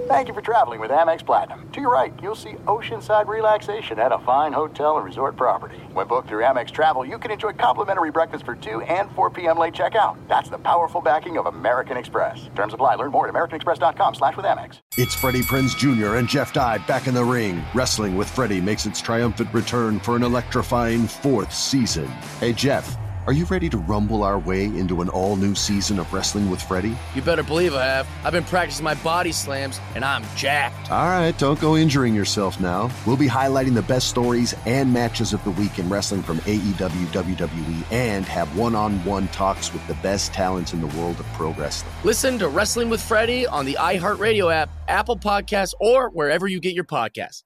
Thank you for traveling with Amex Platinum. To your right, you'll see oceanside relaxation at a fine hotel and resort property. When booked through Amex Travel, you can enjoy complimentary breakfast for 2 and 4 p.m. late checkout. That's the powerful backing of American Express. Terms apply. Learn more at americanexpress.com/withAmex. It's Freddie Prinze Jr. and Jeff Dye back in the ring. Wrestling with Freddie makes its triumphant return for an electrifying 4th season. Hey, Jeff, are you ready to rumble our way into an all-new season of Wrestling with Freddie? You better believe I have. I've been practicing my body slams, and I'm jacked. All right, don't go injuring yourself now. We'll be highlighting the best stories and matches of the week in wrestling from AEW, WWE, and have one-on-one talks with the best talents in the world of pro wrestling. Listen to Wrestling with Freddie on the iHeartRadio app, Apple Podcasts, or wherever you get your podcasts.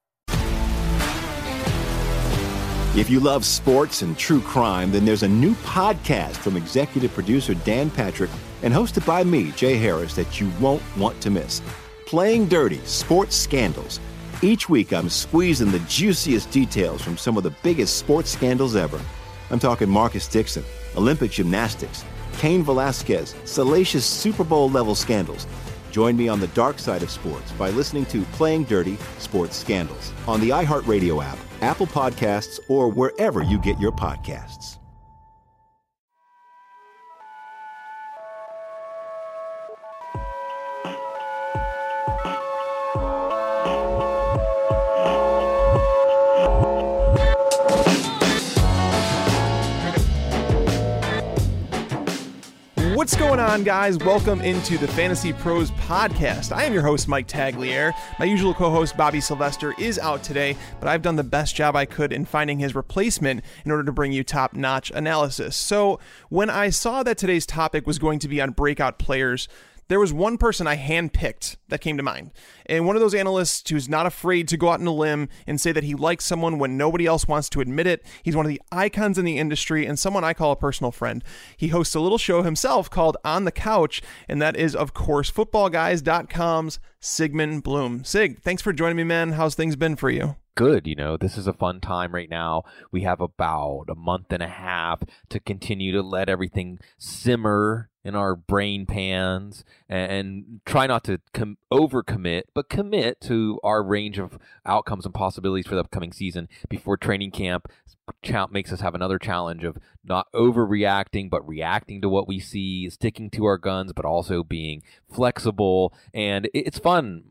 If you love sports and true crime, then there's a new podcast from executive producer Dan Patrick and hosted by me, Jay Harris, that you won't want to miss. Playing Dirty: Sports Scandals. Each week, I'm squeezing the juiciest details from some of the biggest sports scandals ever. I'm talking Marcus Dixon, Olympic gymnastics, Cain Velasquez, salacious Super Bowl-level scandals. Join me on the dark side of sports by listening to Playing Dirty: Sports Scandals on the iHeartRadio app, Apple Podcasts, or wherever you get your podcasts. What's going on, guys? Welcome into the Fantasy Pros podcast. I am your host, Mike Tagliere. My usual co-host, Bobby Sylvester, is out today, but I've done the best job I could in finding his replacement in order to bring you top-notch analysis. So when I saw that today's topic was going to be on breakout players, there was one person I handpicked that came to mind. And one of those analysts who's not afraid to go out on a limb and say that he likes someone when nobody else wants to admit it. He's one of the icons in the industry and someone I call a personal friend. He hosts a little show himself called On the Couch, and that is, of course, footballguys.com's Sigmund Bloom. Sig, thanks for joining me, man. How's things been for you? Good. This is a fun time right now. We have about a month and a half to continue to let everything simmer in our brain pans and try not to overcommit, but commit to our range of outcomes and possibilities for the upcoming season before training camp makes us have another challenge of not overreacting, but reacting to what we see, sticking to our guns, but also being flexible. And it's fun.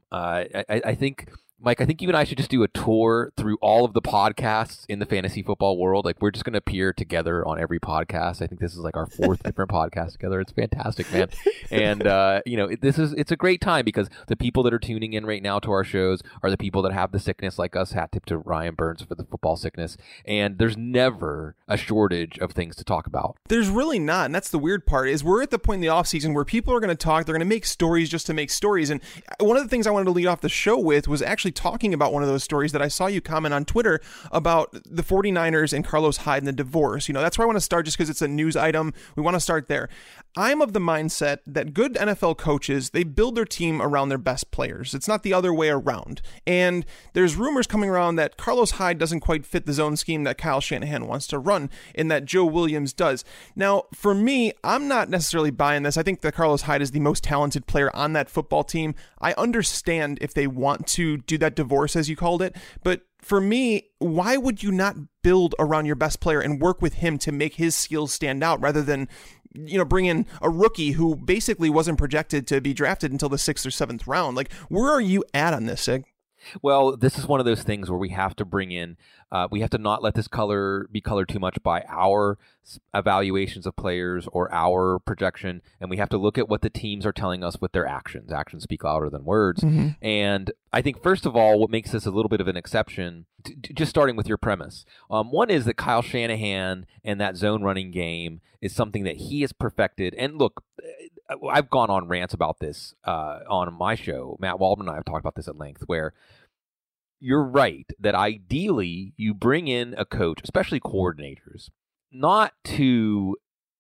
I think, Mike, I think you and I should just do a tour through all of the podcasts in the fantasy football world. Like, we're just going to appear together on every podcast. I think this is like our 4th different podcast together. It's fantastic, man. And, it's a great time because the people that are tuning in right now to our shows are the people that have the sickness like us. Hat tip to Ryan Burns for the football sickness. And there's never a shortage of things to talk about. There's really not. And that's the weird part is we're at the point in the offseason where people are going to talk. They're going to make stories just to make stories. And one of the things I wanted to lead off the show with was actually talking about one of those stories that I saw you comment on Twitter about the 49ers and Carlos Hyde and the divorce. That's where I want to start just because it's a news item. We want to start there. I'm of the mindset that good NFL coaches, they build their team around their best players. It's not the other way around. And there's rumors coming around that Carlos Hyde doesn't quite fit the zone scheme that Kyle Shanahan wants to run and that Joe Williams does. Now, for me, I'm not necessarily buying this. I think that Carlos Hyde is the most talented player on that football team. I understand if they want to do that divorce, as you called it, but for me, why would you not build around your best player and work with him to make his skills stand out rather than, bring in a rookie who basically wasn't projected to be drafted until the 6th or 7th round? Like, where are you at on this, Sig? Well, this is one of those things where we have to bring in, we have to not let this be colored too much by our evaluations of players or our projection, and we have to look at what the teams are telling us with their actions. Actions speak louder than words. Mm-hmm. And I think, first of all, what makes this a little bit of an exception, just starting with your premise, one is that Kyle Shanahan and that zone running game is something that he has perfected. And look, I've gone on rants about this on my show. Matt Waldman and I have talked about this at length, where you're right that ideally you bring in a coach, especially coordinators, not to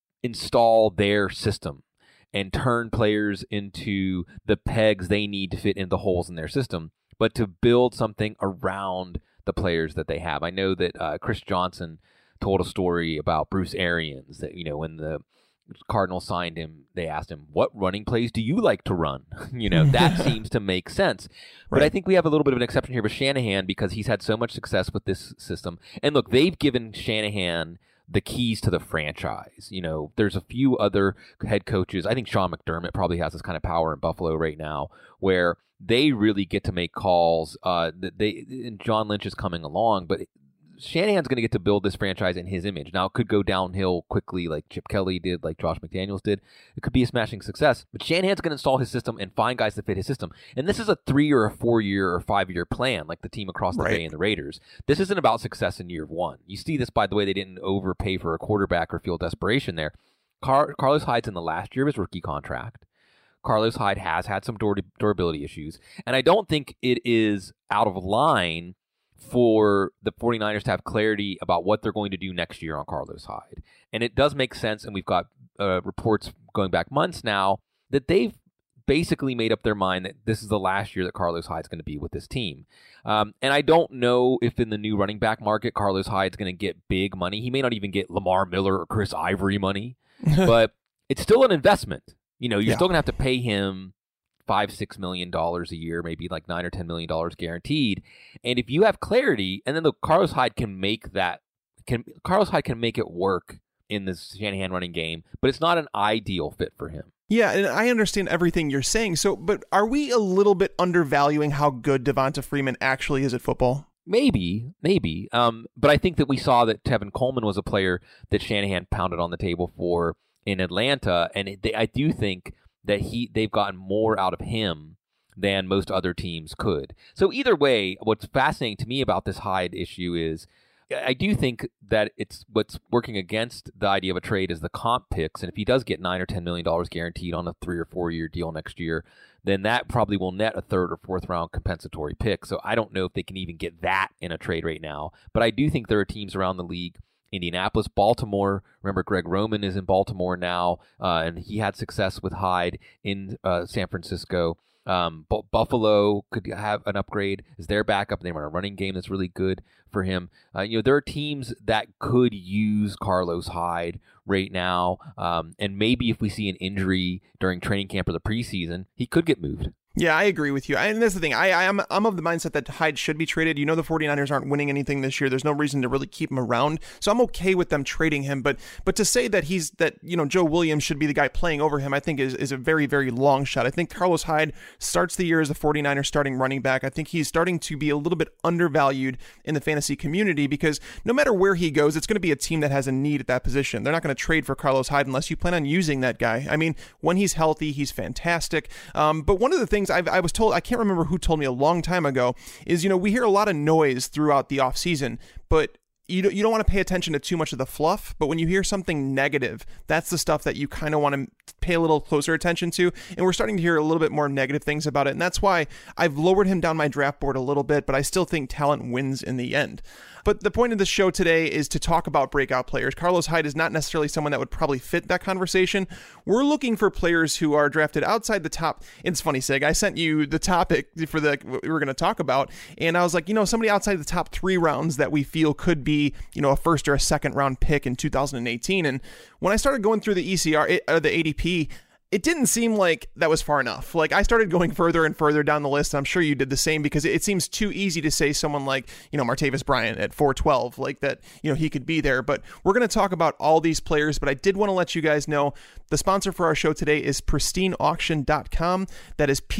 install their system and turn players into the pegs they need to fit in the holes in their system, but to build something around the players that they have. I know that Chris Johnson told a story about Bruce Arians that, when the Cardinals signed him, they asked him, what running plays do you like to run? That seems to make sense. But I think we have a little bit of an exception here with Shanahan because he's had so much success with this system. And look, they've given Shanahan the keys to the franchise. There's a few other head coaches. I think Sean McDermott probably has this kind of power in Buffalo right now where they really get to make calls. And John Lynch is coming along, but Shanahan's going to get to build this franchise in his image. Now, it could go downhill quickly like Chip Kelly did, like Josh McDaniels did. It could be a smashing success. But Shanahan's going to install his system and find guys that fit his system. And this is a 3 or a 4 year or 5 year plan, like the team across the bay and the Raiders. This isn't about success in year one. You see this, by the way, they didn't overpay for a quarterback or feel desperation there. Carlos Hyde's in the last year of his rookie contract. Carlos Hyde has had some durability issues. And I don't think it is out of line for the 49ers to have clarity about what they're going to do next year on Carlos Hyde. And it does make sense, and we've got reports going back months now, that they've basically made up their mind that this is the last year that Carlos Hyde's going to be with this team. And I don't know if in the new running back market, Carlos Hyde's going to get big money. He may not even get Lamar Miller or Chris Ivory money, but it's still an investment. You're still going to have to pay him $5-6 million a year, maybe like $9 or $10 million guaranteed. And if you have clarity, and then Carlos Hyde can make it work in this Shanahan running game, but it's not an ideal fit for him. Yeah, and I understand everything you're saying. So, but are we a little bit undervaluing how good Devonta Freeman actually is at football? Maybe. But I think that we saw that Tevin Coleman was a player that Shanahan pounded on the table for in Atlanta, and I do think that they've gotten more out of him than most other teams could. So either way, what's fascinating to me about this Hyde issue is I do think that it's what's working against the idea of a trade is the comp picks. And if he does get $9 or $10 million guaranteed on a 3 or 4 year deal next year, then that probably will net a 3rd or 4th round compensatory pick. So I don't know if they can even get that in a trade right now. But I do think there are teams around the league, Indianapolis, Baltimore. Remember, Greg Roman is in Baltimore now, and he had success with Hyde in San Francisco. Buffalo could have an upgrade as their backup. They run a running game that's really good for him. There are teams that could use Carlos Hyde right now, and maybe if we see an injury during training camp or the preseason, he could get moved. Yeah, I agree with you. And that's the thing. I'm of the mindset that Hyde should be traded. The 49ers aren't winning anything this year. There's no reason to really keep him around. So I'm okay with them trading him. But to say that Joe Williams should be the guy playing over him, I think is a very, very long shot. I think Carlos Hyde starts the year as the 49ers starting running back. I think he's starting to be a little bit undervalued in the fantasy community because no matter where he goes, it's going to be a team that has a need at that position. They're not going to trade for Carlos Hyde unless you plan on using that guy. I mean, when he's healthy, he's fantastic. But one of the things I was told, I can't remember who told me a long time ago, is, we hear a lot of noise throughout the offseason, but you don't want to pay attention to too much of the fluff, but when you hear something negative, that's the stuff that you kind of want to pay a little closer attention to. And we're starting to hear a little bit more negative things about it. And that's why I've lowered him down my draft board a little bit, but I still think talent wins in the end. But the point of the show today is to talk about breakout players. Carlos Hyde is not necessarily someone that would probably fit that conversation. We're looking for players who are drafted outside the top. It's funny, Sig, I sent you the topic for what we were going to talk about, and I was like, somebody outside the top 3 rounds that we feel could be, a first or a second round pick in 2018. And when I started going through the the ADP, it didn't seem like that was far enough. Like, I started going further and further down the list, and I'm sure you did the same, because it seems too easy to say someone like, Martavis Bryant at 412, like that, he could be there. But we're going to talk about all these players, but I did want to let you guys know the sponsor for our show today is PristineAuction.com. That is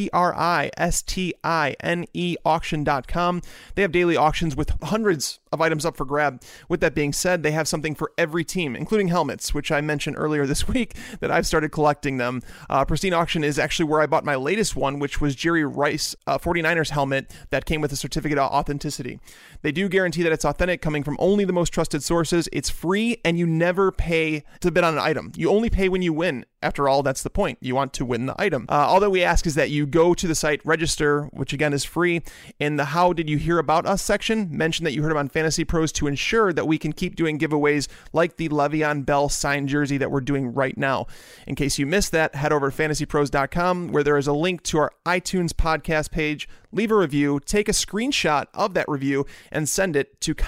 PRISTINE auction.com. They have daily auctions with hundreds of items up for grab. With that being said, they have something for every team, including helmets, which I mentioned earlier this week that I've started collecting them. Pristine Auction is actually where I bought my latest one, which was Jerry Rice 49ers helmet that came with a certificate of authenticity. They do guarantee that it's authentic, coming from only the most trusted sources. It's free, and you never pay to bid on an item. You only pay when you win. After all, that's the point. You want to win the item. All that we ask is that you go to the site, register, which again is free. In the How Did You Hear About Us section, mention that you heard about Fantasy Pros to ensure that we can keep doing giveaways like the Le'Veon Bell signed jersey that we're doing right now. In case you missed that, head over to fantasypros.com, where there is a link to our iTunes podcast page. leave a review, take a screenshot of that review, and send it to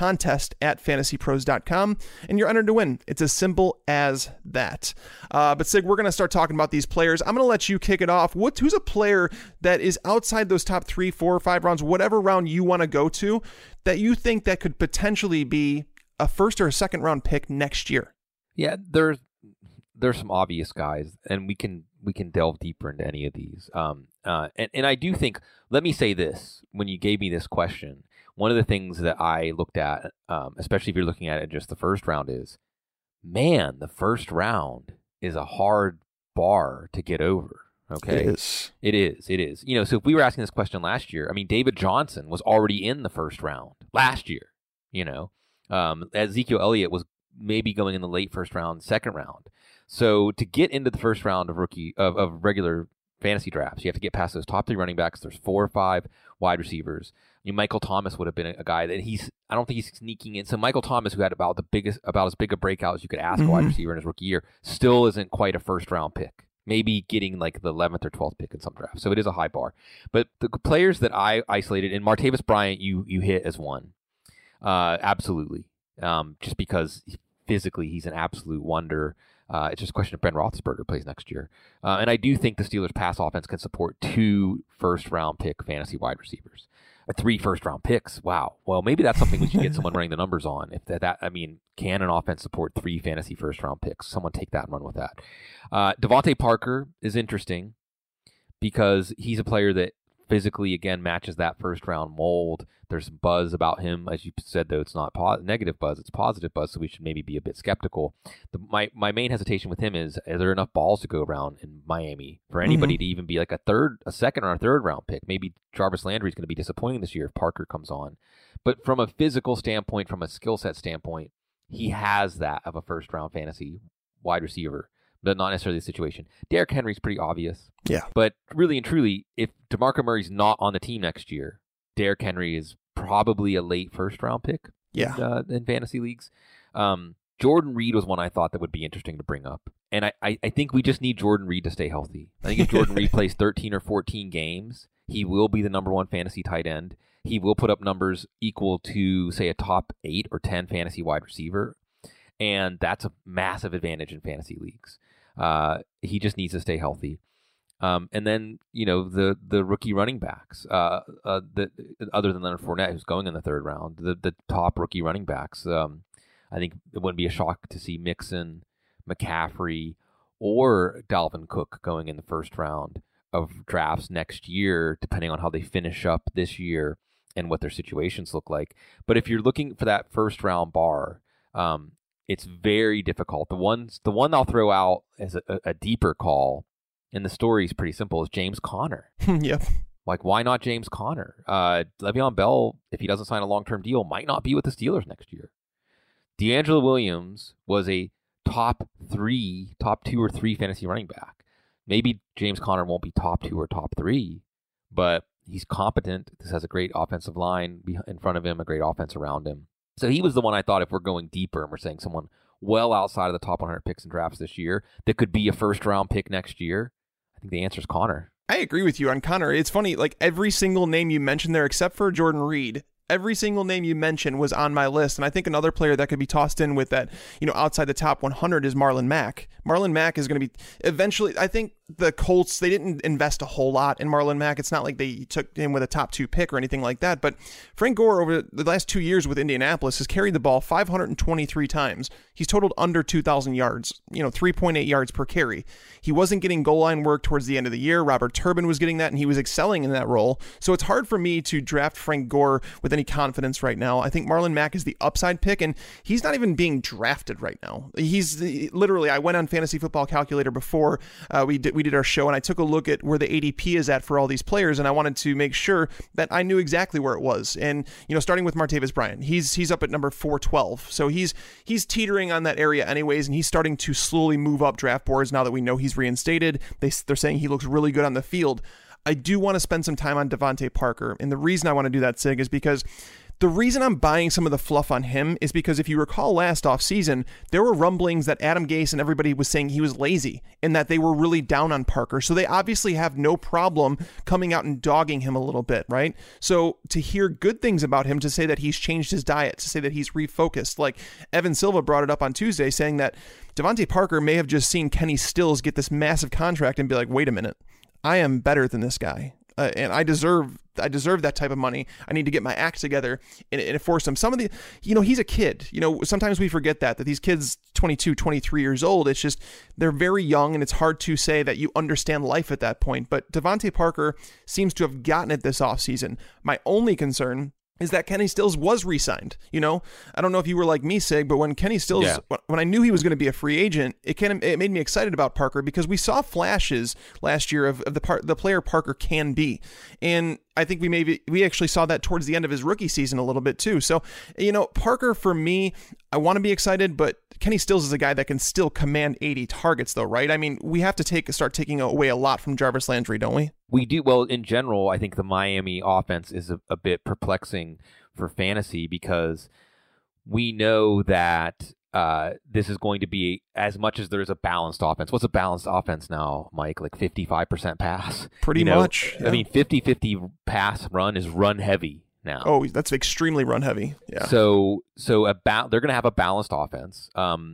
contest@fantasypros.com, and you're entered to win. It's as simple as that. But Sig, we're going to start talking about these players. I'm going to let you kick it off. Who's a player that is outside those top 3, 4, or 5 rounds, whatever round you want to go to, that you think that could potentially be a first or a second round pick next year? Yeah, there's some obvious guys, and we can delve deeper into any of these. And I do think, let me say this, when you gave me this question, one of the things that I looked at, especially if you're looking at it just the first round, is, man, the first round is a hard bar to get over. Okay. It is. You know, so if we were asking this question last year, I mean, David Johnson was already in the first round last year, you know. Ezekiel Elliott was maybe going in the late first round, second round. So to get into the first round of regular fantasy drafts, you have to get past those top 3 running backs. There's 4 or 5 wide receivers. Michael Thomas would have been a guy that I don't think he's sneaking in. So Michael Thomas, who had about as big a breakout as you could ask a wide receiver in his rookie year, still isn't quite a first round pick. Maybe getting like the 11th or 12th pick in some drafts. So it is a high bar. But the players that I isolated, and Martavis Bryant, you hit as one. Absolutely. Just because physically he's an absolute wonder. It's just a question if Ben Roethlisberger plays next year. And I do think the Steelers' pass offense can support 2 first-round pick fantasy wide receivers. 3 first-round picks. Wow. Well, maybe that's something we should get someone running the numbers on. If can an offense support 3 fantasy first-round picks? Someone take that and run with that. Devontae Parker is interesting because he's a player that physically, again, matches that first-round mold. There's some buzz about him. As you said, though, it's not negative buzz, it's positive buzz, so we should maybe be a bit skeptical. My main hesitation with him is there enough balls to go around in Miami for anybody to even be like a second or a third-round pick? Maybe Jarvis Landry is going to be disappointing this year if Parker comes on. But from a physical standpoint, from a skill set standpoint, he has that of a first-round fantasy wide receiver, but not necessarily the situation. Derrick Henry's pretty obvious. Yeah. But really and truly, if DeMarco Murray's not on the team next year, Derrick Henry is probably a late first-round pick in fantasy leagues. Jordan Reed was one I thought that would be interesting to bring up. And I think we just need Jordan Reed to stay healthy. I think if Jordan Reed plays 13 or 14 games, he will be the number 1 fantasy tight end. He will put up numbers equal to, say, a top 8 or 10 fantasy wide receiver. And that's a massive advantage in fantasy leagues. He just needs to stay healthy. And then, you know, the rookie running backs, other than Leonard Fournette, who's going in the 3rd round, the top rookie running backs, I think it wouldn't be a shock to see Mixon, McCaffrey, or Dalvin Cook going in the 1st round of drafts next year, depending on how they finish up this year and what their situations look like. But if you're looking for that 1st round bar, it's very difficult. The one I'll throw out as a deeper call, and the story is pretty simple, is James Conner. Yep. Like, why not James Conner? Le'Veon Bell, if he doesn't sign a long-term deal, might not be with the Steelers next year. D'Angelo Williams was a top 2 or 3 fantasy running back. Maybe James Conner won't be top 2 or top 3, but he's competent. This has a great offensive line in front of him, a great offense around him. So he was the one I thought, if we're going deeper and we're saying someone well outside of the top 100 picks in drafts this year that could be a 1st round pick next year, I think the answer is Conner. I agree with you on Conner. It's funny, like every single name you mentioned there, except for Jordan Reed, every single name you mentioned was on my list. And I think another player that could be tossed in with that, you know, outside the top 100 is Marlon Mack. Marlon Mack is going to be eventually, I think the Colts, they didn't invest a whole lot in Marlon Mack. It's not like they took him with a top 2 pick or anything like that. But Frank Gore, over the last 2 years with Indianapolis, has carried the ball 523 times. He's totaled under 2,000 yards, 3.8 yards per carry. He wasn't getting goal line work towards the end of the year. Robert Turbin was getting that, and he was excelling in that role. So it's hard for me to draft Frank Gore with any confidence right now. I think Marlon Mack is the upside pick, and he's not even being drafted right now. He's literally, I went on Fantasy Football Calculator before we did our show, and I took a look at where the ADP is at for all these players, and I wanted to make sure that I knew exactly where it was. And starting with Martavis Bryant, he's up at number 412, so he's teetering on that area anyways, and he's starting to slowly move up draft boards now that we know he's reinstated. They're saying he looks really good on the field. I do want to spend some time on Devontae Parker, and the reason I want to do that, Sig, is because The reason I'm buying some of the fluff on him is because if you recall last offseason, there were rumblings that Adam Gase and everybody was saying he was lazy and that they were really down on Parker. So they obviously have no problem coming out and dogging him a little bit, right? So to hear good things about him, to say that he's changed his diet, to say that he's refocused, like Evan Silva brought it up on Tuesday saying that Devontae Parker may have just seen Kenny Stills get this massive contract and be like, wait a minute, I am better than this guy. And I deserve that type of money. I need to get my act together and force him. Some of the, he's a kid. Sometimes we forget that these kids, 22, 23 years old, it's just, they're very young and it's hard to say that you understand life at that point. But Devontae Parker seems to have gotten it this offseason. My only concern is that Kenny Stills was re-signed. I don't know if you were like me, Sig, but when Kenny Stills, when I knew he was going to be a free agent, it made me excited about Parker because we saw flashes last year of the player Parker can be. And I think we actually saw that towards the end of his rookie season a little bit too. So, Parker, for me, I want to be excited, but Kenny Stills is a guy that can still command 80 targets though, right? I mean, we have to start taking away a lot from Jarvis Landry, don't we? We do. Well, in general, I think the Miami offense is a bit perplexing for fantasy because we know that this is going to be, as much as there's a balanced offense. What's a balanced offense now, Mike? Like 55% pass? Pretty much. Yeah. I mean, 50-50 pass run is run heavy now. Oh, that's extremely run heavy. Yeah. So they're going to have a balanced offense.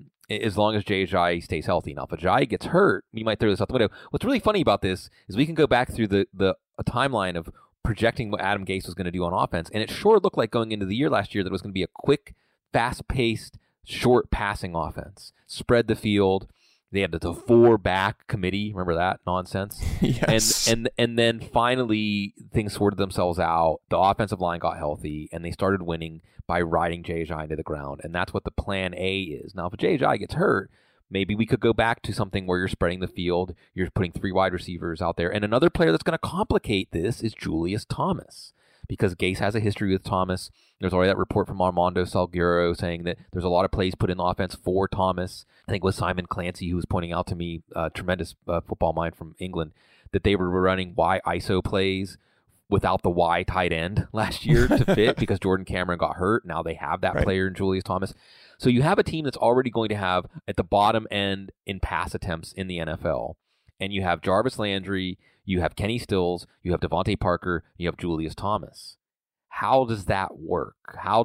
As long as Jai stays healthy. Now, if Jai gets hurt, we might throw this out the window. What's really funny about this is we can go back through the timeline of projecting what Adam Gase was going to do on offense, and it sure looked like going into the year last year that it was going to be a quick, fast-paced, short passing offense. Spread the field. They had the 4-back committee. Remember that nonsense? Yes. And then finally things sorted themselves out. The offensive line got healthy, and they started winning by riding Jai into the ground. And that's what the plan A is. Now, if Jai gets hurt, maybe we could go back to something where you're spreading the field. You're putting 3 wide receivers out there. And another player that's going to complicate this is Julius Thomas, because Gase has a history with Thomas. There's already that report from Armando Salguero saying that there's a lot of plays put in the offense for Thomas. I think it was Simon Clancy who was pointing out to me, a tremendous football mind from England, that they were running Y ISO plays without the Y tight end last year to fit because Jordan Cameron got hurt. Now they have that player in Julius Thomas. So you have a team that's already going to have at the bottom end in pass attempts in the NFL. And you have Jarvis Landry, you have Kenny Stills, you have Devontae Parker, you have Julius Thomas. How does that work? How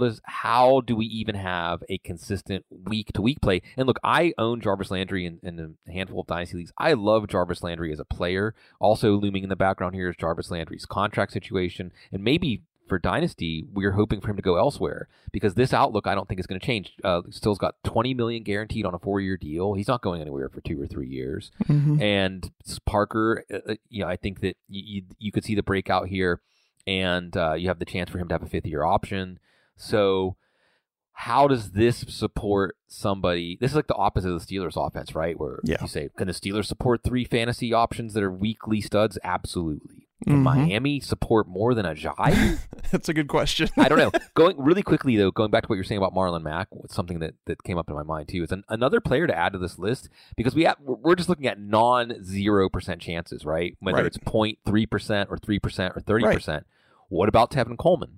do we even have a consistent week-to-week play? And look, I own Jarvis Landry in a handful of dynasty leagues. I love Jarvis Landry as a player. Also looming in the background here is Jarvis Landry's contract situation. And maybe for dynasty, we're hoping for him to go elsewhere because this outlook I don't think is going to change. Still's got $20 million guaranteed on a 4-year deal. He's not going anywhere for 2 or 3 years. Mm-hmm. And Parker, I think that you could see the breakout here. And you have the chance for him to have a 5th-year option. So how does this support somebody? This is like the opposite of the Steelers offense, right? Where you say, can the Steelers support 3 fantasy options that are weekly studs? Absolutely. Can Miami support more than Ajayi? That's a good question. I don't know. Going really quickly, though, going back to what you're saying about Marlon Mack, something that came up in my mind, too, is another player to add to this list, because we're just looking at non-0% chances, right? Whether it's 0.3% or 3% or 30%. Right. What about Tevin Coleman?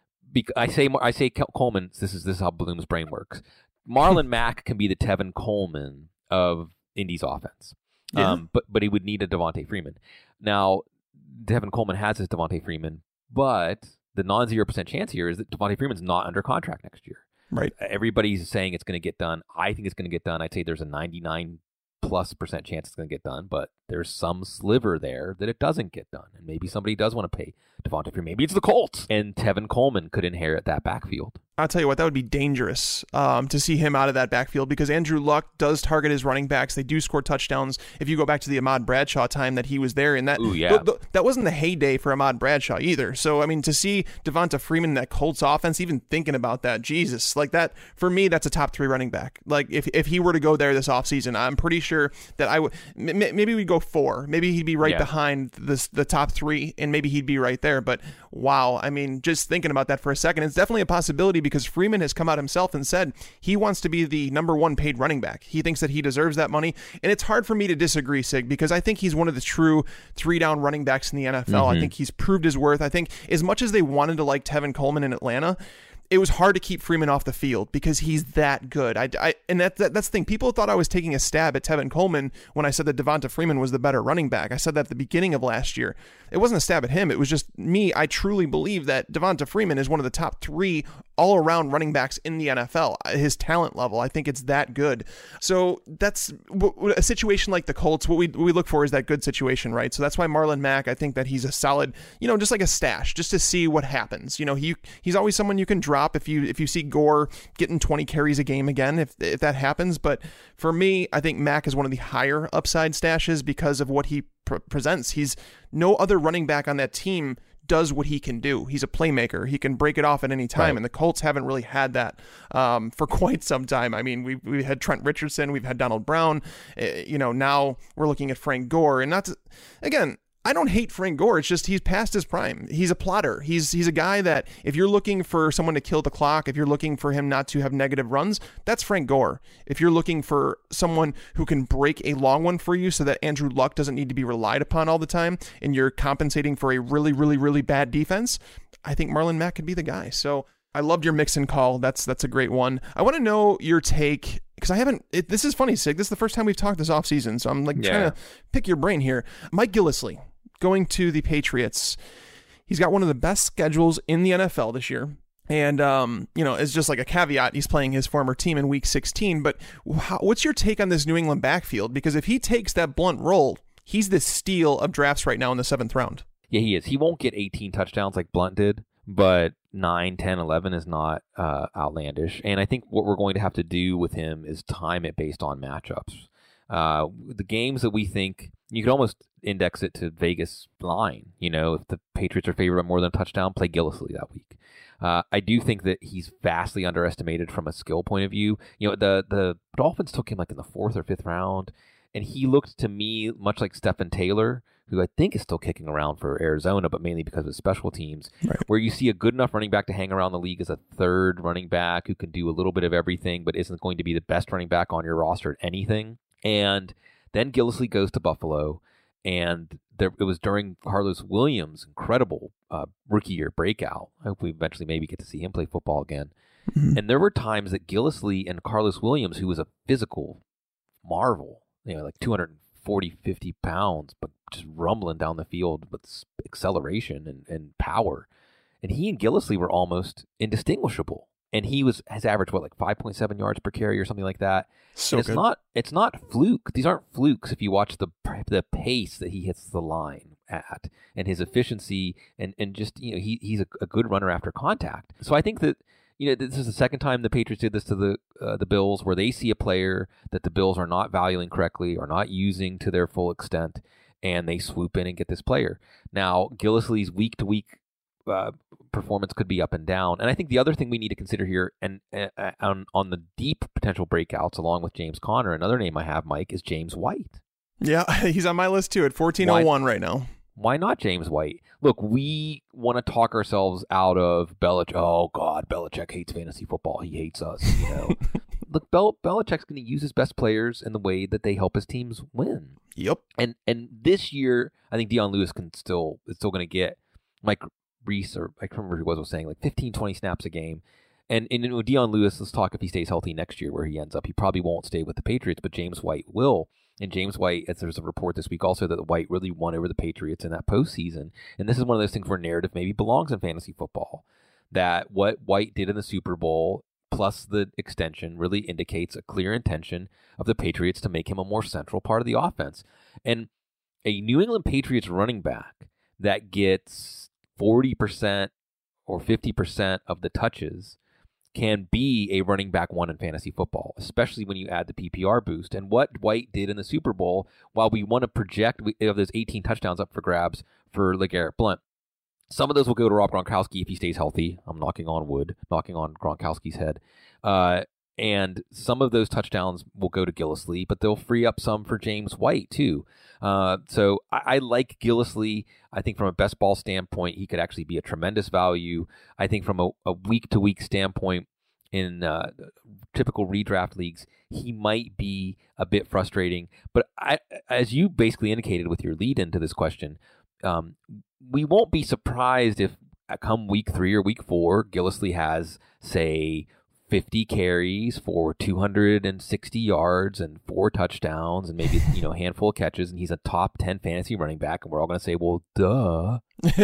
I say Coleman, this is how Bloom's brain works. Marlon Mack can be the Tevin Coleman of Indy's offense. Yeah. But he would need a Devontae Freeman. Now, Tevin Coleman has his Devontae Freeman, but the non-0% chance here is that Devontae Freeman's not under contract next year. Right. Everybody's saying it's going to get done. I think it's going to get done. I'd say there's a 99+% chance it's going to get done, but there's some sliver there that it doesn't get done. And maybe somebody does want to pay Devontae Freeman. Maybe it's the Colts. And Tevin Coleman could inherit that backfield. I'll tell you what, that would be dangerous to see him out of that backfield, because Andrew Luck does target his running backs. They do score touchdowns. If you go back to the Ahmad Bradshaw time that he was there, and that that wasn't the heyday for Ahmad Bradshaw either. So, I mean, to see Devonta Freeman in that Colts offense, even thinking about that, Jesus, like that, for me, that's a top 3 running back. Like, if he were to go there this offseason, I'm pretty sure that I would, maybe we'd go 4. Maybe he'd be right behind the top 3, and maybe he'd be right there. But wow, I mean, just thinking about that for a second, it's definitely a possibility, because Freeman has come out himself and said he wants to be the number 1 paid running back. He thinks that he deserves that money. And it's hard for me to disagree, Sig, because I think he's one of the true 3-down running backs in the NFL. I think he's proved his worth. I think as much as they wanted to like Tevin Coleman in Atlanta, it was hard to keep Freeman off the field because he's that good. And that's the thing. People thought I was taking a stab at Tevin Coleman when I said that Devonta Freeman was the better running back. I said that at the beginning of last year. It wasn't a stab at him. It was just me. I truly believe that Devonta Freeman is one of the top 3 all-around running backs in the NFL. His talent level, I think it's that good. So that's a situation like the Colts. What we look for is that good situation, right? So that's why Marlon Mack, I think that he's a solid, just like a stash, just to see what happens. He's always someone you can drop if you see Gore getting 20 carries a game again, if that happens. But for me, I think Mack is one of the higher upside stashes because of what he presents. He's no other running back on that team does what he can do. He's a playmaker. He can break it off at any time, right. And the Colts haven't really had that for quite some time. I mean, we had Trent Richardson, we've had Donald Brown. Now we're looking at Frank Gore, and again, I don't hate Frank Gore. It's just he's past his prime. He's a plotter. He's a guy that if you're looking for someone to kill the clock, if you're looking for him not to have negative runs, that's Frank Gore. If you're looking for someone who can break a long one for you so that Andrew Luck doesn't need to be relied upon all the time and you're compensating for a really, really, really bad defense, I think Marlon Mack could be the guy. So I loved your Mixon call. That's a great one. I want to know your take, because I haven't, this is funny, Sig. This is the first time we've talked this offseason, so I'm trying to pick your brain here. Mike Gillislee, going to the Patriots. He's got one of the best schedules in the NFL this year. And, it's just like a caveat. He's playing his former team in week 16. But what's your take on this New England backfield? Because if he takes that Blunt role, he's the steal of drafts right now in the 7th round. Yeah, he is. He won't get 18 touchdowns like Blunt did, but 9, 10, 11 is not outlandish. And I think what we're going to have to do with him is time it based on matchups. The games that we think, you could almost index it to Vegas line. If the Patriots are favored by more than a touchdown, play Gillislee that week. I do think that he's vastly underestimated from a skill point of view. The Dolphins took him like in the 4th or 5th round, and he looked to me much like Stephen Taylor, who I think is still kicking around for Arizona, but mainly because of special teams, right, where you see a good enough running back to hang around the league as a 3rd running back who can do a little bit of everything, but isn't going to be the best running back on your roster at anything. And then Gillislee goes to Buffalo, and it was during Carlos Williams' incredible rookie year breakout. I hope we eventually maybe get to see him play football again. Mm-hmm. And there were times that Gillislee and Carlos Williams, who was a physical marvel, like 240, 50 pounds, but just rumbling down the field with acceleration and power. And he and Gillislee were almost indistinguishable. And has averaged, like 5.7 yards per carry or something like that. So it's not fluke. These aren't flukes if you watch the pace that he hits the line at and his efficiency and just, he's a good runner after contact. So I think that, this is the second time the Patriots did this to the Bills, where they see a player that the Bills are not valuing correctly or not using to their full extent, and they swoop in and get this player. Now, Gillislee's week-to-week performance could be up and down. And I think the other thing we need to consider here, and on the deep potential breakouts along with James Conner, another name I have, Mike, is James White. Yeah, he's on my list too at 1401 right now. Why not James White? Look, we want to talk ourselves out of Belichick. Oh, God, Belichick hates fantasy football. He hates us, Look, Belichick's going to use his best players in the way that they help his teams win. Yep. And this year, I think Dion Lewis is still going to get Mike Reese, or I can't remember who was saying, like 15, 20 snaps a game. And Dion Lewis, let's talk if he stays healthy next year where he ends up. He probably won't stay with the Patriots, but James White will. And James White, as there's a report this week also that White really won over the Patriots in that postseason. And this is one of those things where narrative maybe belongs in fantasy football. That what White did in the Super Bowl plus the extension really indicates a clear intention of the Patriots to make him a more central part of the offense. And a New England Patriots running back that gets 40% or 50% of the touches can be a running back one in fantasy football, especially when you add the PPR boost. And what White did in the Super Bowl, while we want to project of those 18 touchdowns up for grabs for LeGarrette Blount, some of those will go to Rob Gronkowski if he stays healthy. I'm knocking on wood, knocking on Gronkowski's head. And some of those touchdowns will go to Gillislee, but they'll free up some for James White too. So I like Gillislee. I think from a best ball standpoint, he could actually be a tremendous value. I think from a week-to-week standpoint in typical redraft leagues, he might be a bit frustrating. But as you basically indicated with your lead into this question, we won't be surprised if come week 3 or week 4, Gillislee has, say, 50 carries for 260 yards and 4 touchdowns and maybe a handful of catches, and he's a top 10 fantasy running back, and we're all going to say, well, duh.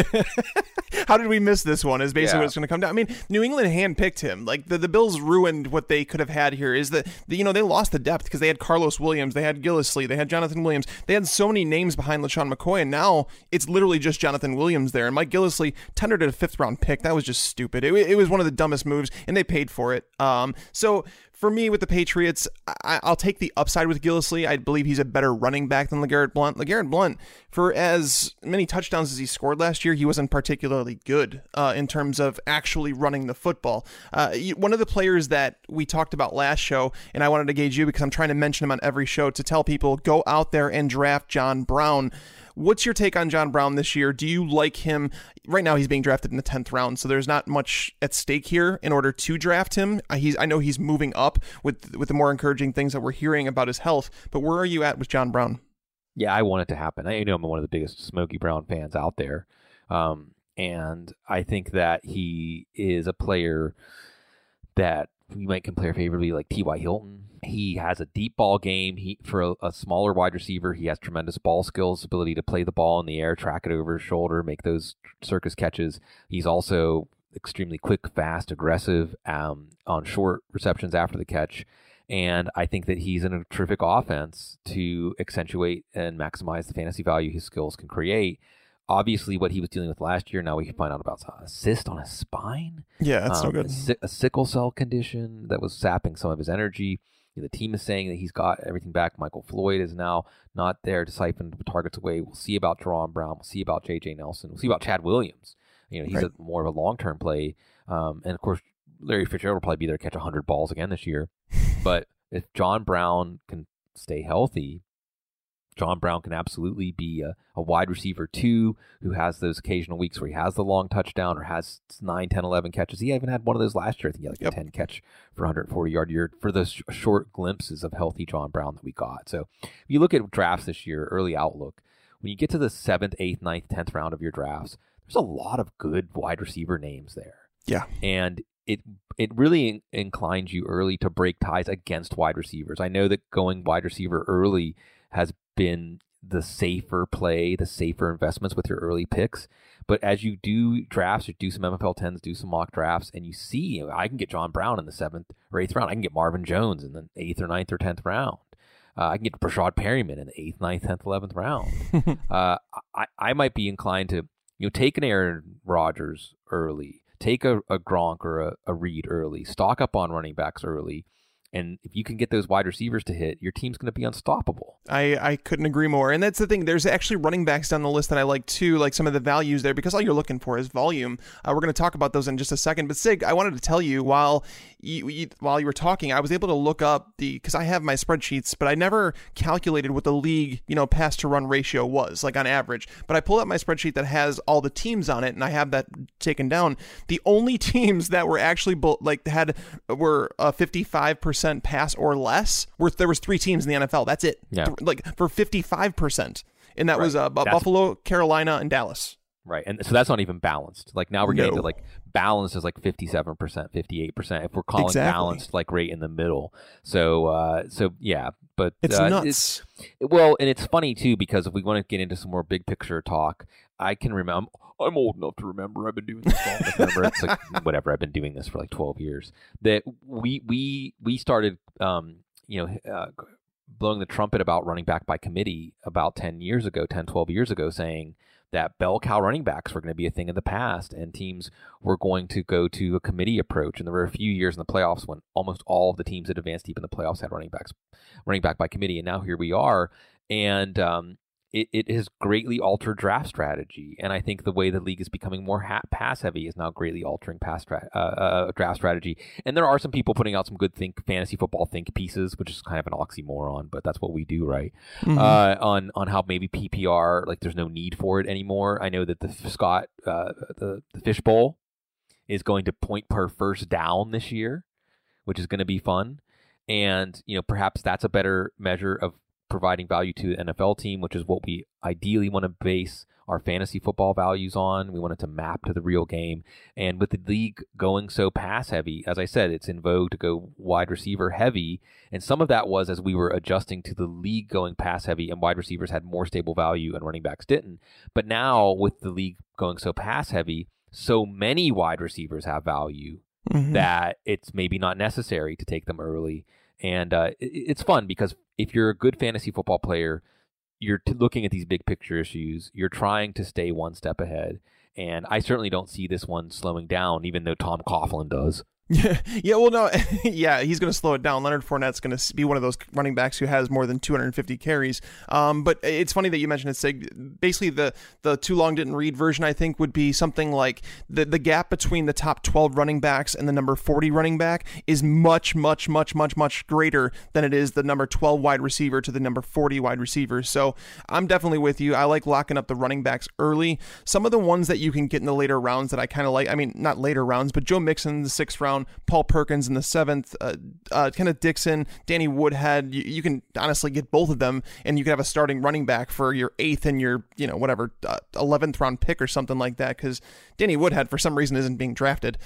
How did we miss this one is basically what it's going to come down. I mean, New England handpicked him. Like, the Bills ruined what they could have had here. Is that, they lost the depth because they had Carlos Williams, they had Gillislee, they had Jonathan Williams. They had so many names behind LaShawn McCoy, and now it's literally just Jonathan Williams there. And Mike Gillislee tendered a 5th-round pick. That was just stupid. It was one of the dumbest moves, and they paid for it. So for me, with the Patriots, I'll take the upside with Gillislee. I believe he's a better running back than LeGarrette Blount. LeGarrette Blount, for as many touchdowns as he scored last year, he wasn't particularly good in terms of actually running the football. One of the players that we talked about last show, and I wanted to gauge you because I'm trying to mention him on every show to tell people, go out there and draft John Brown. What's your take on John Brown this year? Do you like him? Right now, he's being drafted in the 10th round, so there's not much at stake here in order to draft him. I know he's moving up with the more encouraging things that we're hearing about his health, but where are you at with John Brown? Yeah, I want it to happen. I know I'm one of the biggest Smokey Brown fans out there, and I think that he is a player that you might compare favorably, like T.Y. Hilton. He has a deep ball game. For a smaller wide receiver, he has tremendous ball skills, ability to play the ball in the air, track it over his shoulder, make those circus catches. He's also extremely quick, fast, aggressive on short receptions after the catch. And I think that he's in a terrific offense to accentuate and maximize the fantasy value his skills can create. Obviously, what he was dealing with last year, now we can find out about a cyst on his spine. Yeah, that's no good. A sickle cell condition that was sapping some of his energy. The team is saying that he's got everything back. Michael Floyd is now not there to siphon targets away. We'll see about Jerron Brown. We'll see about J.J. Nelson. We'll see about Chad Williams. He's more of a long-term play. And, of course, Larry Fitzgerald will probably be there to catch 100 balls again this year. But if John Brown can stay healthy, John Brown can absolutely be a wide receiver 2 who has those occasional weeks where he has the long touchdown or has 9, 10, 11 catches. He even had one of those last year. I think he had like a 10 catch for 140-yard year for those short glimpses of healthy John Brown that we got. So if you look at drafts this year, early outlook, when you get to the 7th, 8th, 9th, 10th round of your drafts, there's a lot of good wide receiver names there. Yeah. And it really inclines you early to break ties against wide receivers. I know that going wide receiver early has been the safer play, the safer investments with your early picks. But as you do drafts, you do some MFL 10s, do some mock drafts, and you see, I can get John Brown in the 7th or 8th round. I can get Marvin Jones in the 8th or 9th or 10th round. I can get Brashad Perryman in the 8th, 9th, 10th, 11th round. I might be inclined to take an Aaron Rodgers early, take a Gronk or a Reed early, stock up on running backs early. And if you can get those wide receivers to hit, your team's going to be unstoppable. I couldn't agree more. And that's the thing. There's actually running backs down the list that I like too, like some of the values there, because all you're looking for is volume. We're going to talk about those in just a second. But Sig, I wanted to tell you while you were talking, I was able to look up because I have my spreadsheets, but I never calculated what the league, pass to run ratio was, like on average. But I pulled up my spreadsheet that has all the teams on it, and I have that taken down. The only teams that were actually were 55% pass or less, there was 3 teams in the NFL. That's it. Yeah. For 55%. And that was Buffalo, Carolina, and Dallas. Right. And so that's not even balanced. Like now we're getting to like balanced is like 57%, 58%. If we're calling balanced like right in the middle. So yeah, but it's nuts. And it's funny too, because if we want to get into some more big picture talk, I can remember, I'm old enough to remember. I've been doing this long enough to remember. It's like whatever. I've been doing this for like 12 years. That we started, blowing the trumpet about running back by committee about 10, 12 years ago, saying that bell cow running backs were going to be a thing in the past, and teams were going to go to a committee approach. And there were a few years in the playoffs when almost all of the teams that advanced deep in the playoffs had running back by committee. And now here we are, and it has greatly altered draft strategy. And I think the way the league is becoming more pass heavy is now greatly altering draft strategy. And there are some people putting out some good fantasy football think pieces, which is kind of an oxymoron, but that's what we do, right? Mm-hmm. On how maybe PPR, like there's no need for it anymore. I know that the Fishbowl is going to point per first down this year, which is going to be fun. And, perhaps that's a better measure of providing value to the NFL team, which is what we ideally want to base our fantasy football values on. We want it to map to the real game. And with the league going so pass heavy, as I said, it's in vogue to go wide receiver heavy. And some of that was as we were adjusting to the league going pass heavy, and wide receivers had more stable value and running backs didn't. But now with the league going so pass heavy, so many wide receivers have value that it's maybe not necessary to take them early. And it's fun because if you're a good fantasy football player, you're looking at these big picture issues. You're trying to stay one step ahead. And I certainly don't see this one slowing down, even though Tom Coughlin does. Yeah, well, no, yeah, he's going to slow it down. Leonard Fournette's going to be one of those running backs who has more than 250 carries. But it's funny that you mentioned it, Sig. Basically, the too long didn't read version, I think, would be something like the gap between the top 12 running backs and the number 40 running back is much, much, much, much, much greater than it is the number 12 wide receiver to the number 40 wide receiver. So I'm definitely with you. I like locking up the running backs early. Some of the ones that you can get in the later rounds that I kind of like, I mean, not later rounds, but Joe Mixon in the 6th round, Paul Perkins in the 7th, Kenneth Dixon, Danny Woodhead. You can honestly get both of them, and you can have a starting running back for your 8th and your 11th round pick or something like that, because Danny Woodhead for some reason isn't being drafted.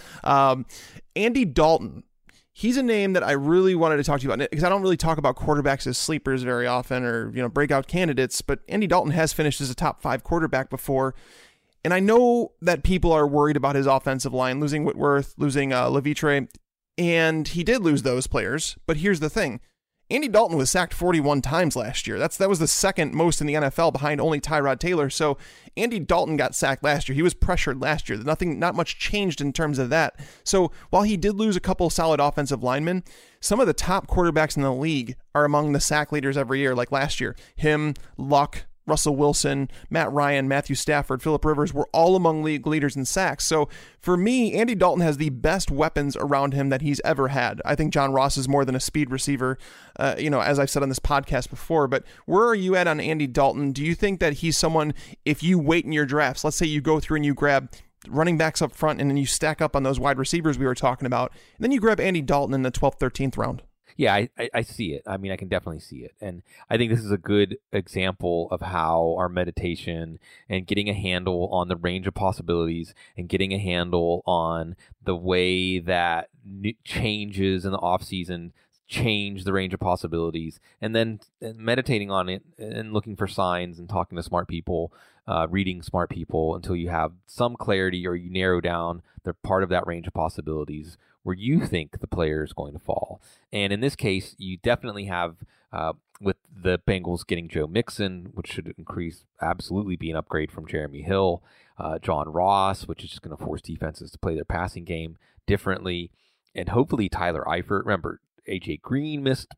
Andy Dalton. He's a name that I really wanted to talk to you about, because I don't really talk about quarterbacks as sleepers very often, or breakout candidates, but Andy Dalton has finished as a top 5 quarterback before. And I know that people are worried about his offensive line, losing Whitworth, losing Levitre, and he did lose those players. But here's the thing. Andy Dalton was sacked 41 times last year. That was the second most in the NFL, behind only Tyrod Taylor. So Andy Dalton got sacked last year. He was pressured last year. Not much changed in terms of that. So while he did lose a couple solid offensive linemen, some of the top quarterbacks in the league are among the sack leaders every year, like last year. Him, Luck, Russell Wilson, Matt Ryan, Matthew Stafford, Phillip Rivers were all among league leaders in sacks. So for me, Andy Dalton has the best weapons around him that he's ever had. I think John Ross is more than a speed receiver, as I've said on this podcast before. But where are you at on Andy Dalton? Do you think that he's someone, if you wait in your drafts, let's say you go through and you grab running backs up front and then you stack up on those wide receivers we were talking about, and then you grab Andy Dalton in the 12th, 13th round? Yeah, I see it. I mean, I can definitely see it. And I think this is a good example of how our meditation and getting a handle on the range of possibilities and getting a handle on the way that changes in the offseason change the range of possibilities, and then meditating on it and looking for signs and talking to smart people, reading smart people until you have some clarity or you narrow down the part of that range of possibilities where you think the player is going to fall. And in this case, you definitely have, with the Bengals getting Joe Mixon, which should absolutely be an upgrade from Jeremy Hill, John Ross, which is just going to force defenses to play their passing game differently, and hopefully Tyler Eifert. Remember, AJ Green missed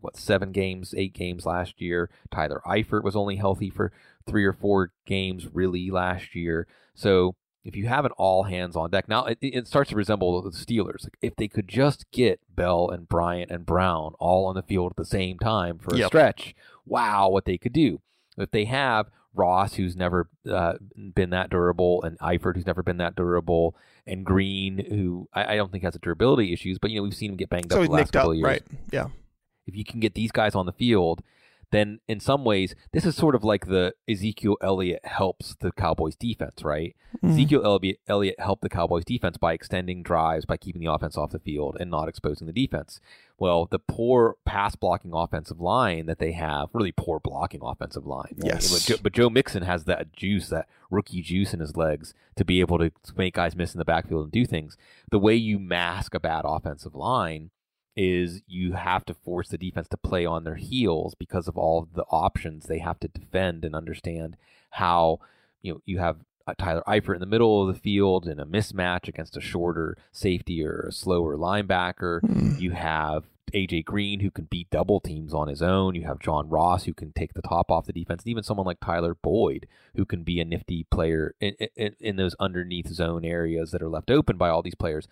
8 games last year. Tyler Eifert was only healthy for 3 or 4 games really last year. So if you have an all hands on deck, now it starts to resemble the Steelers. Like if they could just get Bell and Bryant and Brown all on the field at the same time for a stretch, wow, what they could do. If they have Ross, who's never been that durable, and Eifert, who's never been that durable, and Green, who I don't think has a durability issues, but we've seen him get banged up the last couple of years. Right? Yeah. If you can get these guys on the field, then in some ways, this is sort of like the Ezekiel Elliott helps the Cowboys defense, right? Mm-hmm. Ezekiel Elliott helped the Cowboys defense by extending drives, by keeping the offense off the field and not exposing the defense. Well, the poor pass blocking offensive line that they have, really poor blocking offensive line. Yes. But Joe Mixon has that juice, that rookie juice in his legs to be able to make guys miss in the backfield and do things. The way you mask a bad offensive line is you have to force the defense to play on their heels because of all of the options they have to defend, and understand how you have Tyler Eifert in the middle of the field in a mismatch against a shorter safety or a slower linebacker. You have AJ Green, who can beat double teams on his own. You have John Ross, who can take the top off the defense. And even someone like Tyler Boyd, who can be a nifty player in those underneath zone areas that are left open by all these players.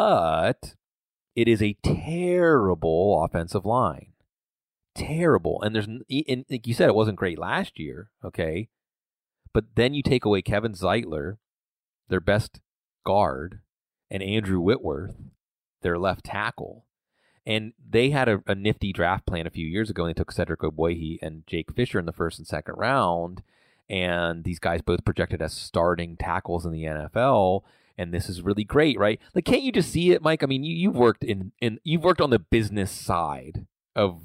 But it is a terrible offensive line. Terrible. And like you said, it wasn't great last year, okay? But then you take away Kevin Zeitler, their best guard, and Andrew Whitworth, their left tackle. And they had a nifty draft plan a few years ago, and they took Cedric Ogbuehi and Jake Fisher in the first and second round. And these guys both projected as starting tackles in the NFL. And this is really great, right? Like, can't you just see it, Mike? I mean, you've worked you've worked on the business side of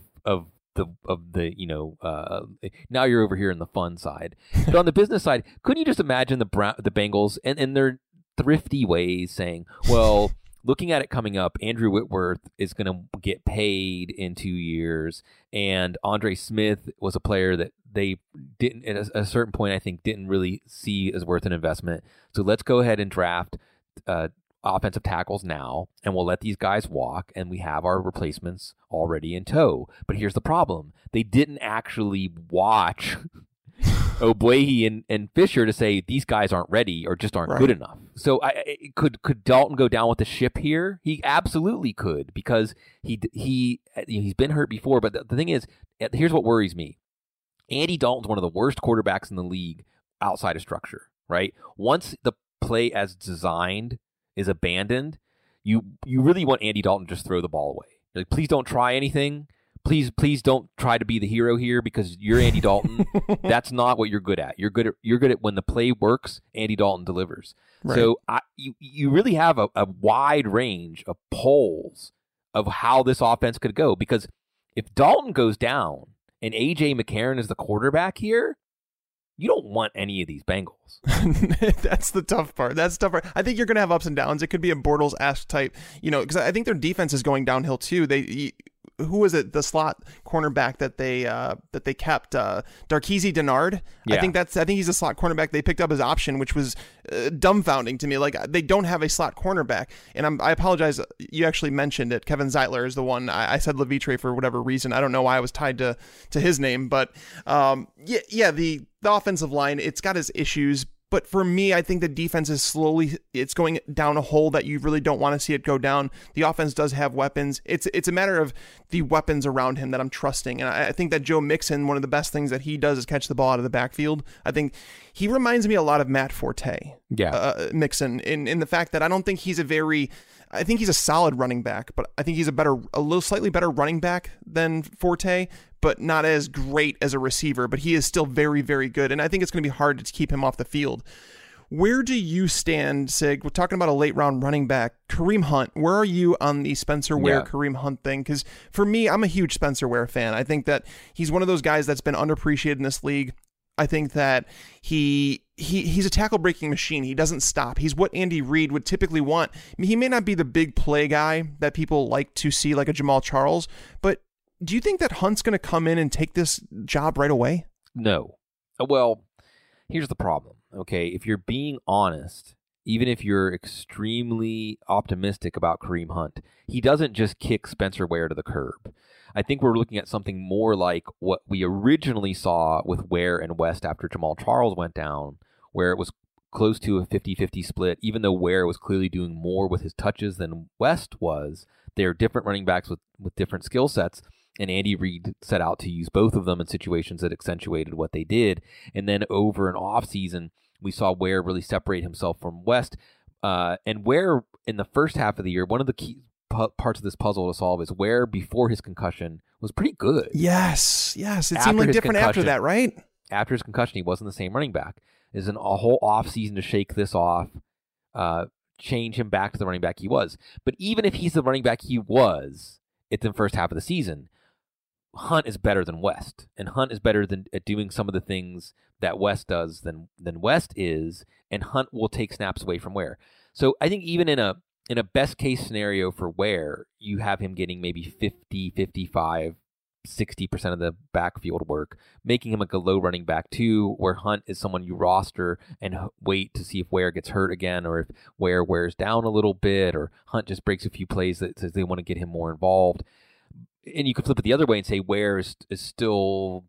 the now you're over here in the fun side. But on the business side, couldn't you just imagine the Bengals and their thrifty ways saying, well, looking at it coming up, Andrew Whitworth is going to get paid in 2 years, and Andre Smith was a player that they didn't, at a certain point, I think, didn't really see as worth an investment. So let's go ahead and draft offensive tackles now, and we'll let these guys walk, and we have our replacements already in tow. But here's the problem. They didn't actually watch Ogbuehi and Fisher to say these guys aren't ready or just aren't good enough. So could Dalton go down with the ship here? He absolutely could, because he's been hurt before. But the thing is, here's what worries me. Andy Dalton's one of the worst quarterbacks in the league outside of structure, right? Once the play as designed is abandoned, you really want Andy Dalton to just throw the ball away. Like, please don't try anything. Please don't try to be the hero here, because you're Andy Dalton. That's not what you're good at. You're good at when the play works, Andy Dalton delivers. Right. So you really have a wide range of polls of how this offense could go, because if Dalton goes down and A.J. McCarron is the quarterback here, you don't want any of these Bengals. That's the tough part. I think you're going to have ups and downs. It could be a Bortles-esque type, because I think their defense is going downhill too. Who was it? The slot cornerback that they kept, Darqueze Dennard. Yeah. I think he's a slot cornerback they picked up as option, which was dumbfounding to me. Like, they don't have a slot cornerback, and I apologize. You actually mentioned it. Kevin Zeitler is the one. I said Levitre for whatever reason. I don't know why I was tied to his name, but the offensive line, it's got its issues. But for me, I think the defense is it's going down a hole that you really don't want to see it go down. The offense does have weapons. It's a matter of the weapons around him that I'm trusting. And I think that Joe Mixon, one of the best things that he does is catch the ball out of the backfield. I think he reminds me a lot of Matt Forte. Yeah. Mixon, in the fact that I don't think he's I think he's a solid running back, but I think he's a slightly better running back than Forte, but not as great as a receiver. But he is still very, very good, and I think it's going to be hard to keep him off the field. Where do you stand, Sig? We're talking about a late-round running back, Kareem Hunt. Where are you on the Spencer Ware, Kareem Hunt thing? Because for me, I'm a huge Spencer Ware fan. I think that he's one of those guys that's been underappreciated in this league. I think that he's a tackle-breaking machine. He doesn't stop. He's what Andy Reid would typically want. I mean, he may not be the big play guy that people like to see, like a Jamal Charles, but do you think that Hunt's going to come in and take this job right away? No. Well, here's the problem, okay? If you're being honest, even if you're extremely optimistic about Kareem Hunt, he doesn't just kick Spencer Ware to the curb. I think we're looking at something more like what we originally saw with Ware and West after Jamal Charles went down, where it was close to a 50-50 split. Even though Ware was clearly doing more with his touches than West was, they're different running backs with different skill sets, and Andy Reid set out to use both of them in situations that accentuated what they did. And then over an offseason, we saw Ware really separate himself from West. And Ware, in the first half of the year, one of the key parts of this puzzle to solve is Ware before his concussion was pretty good. Yes. It seemed like different after that, right? After his concussion, he wasn't the same running back. There's a whole offseason to shake this off, change him back to the running back he was. But even if he's the running back he was at the first half of the season, Hunt is better than West, and Hunt is better at doing some of the things that West does than West is, and Hunt will take snaps away from Ware. So I think even in a best case scenario for Ware, you have him getting maybe 50, 55, 60% of the backfield work, making him like a low running back too, where Hunt is someone you roster and wait to see if Ware gets hurt again, or if Ware wears down a little bit, or Hunt just breaks a few plays that says they want to get him more involved. And you could flip it the other way and say Ware is still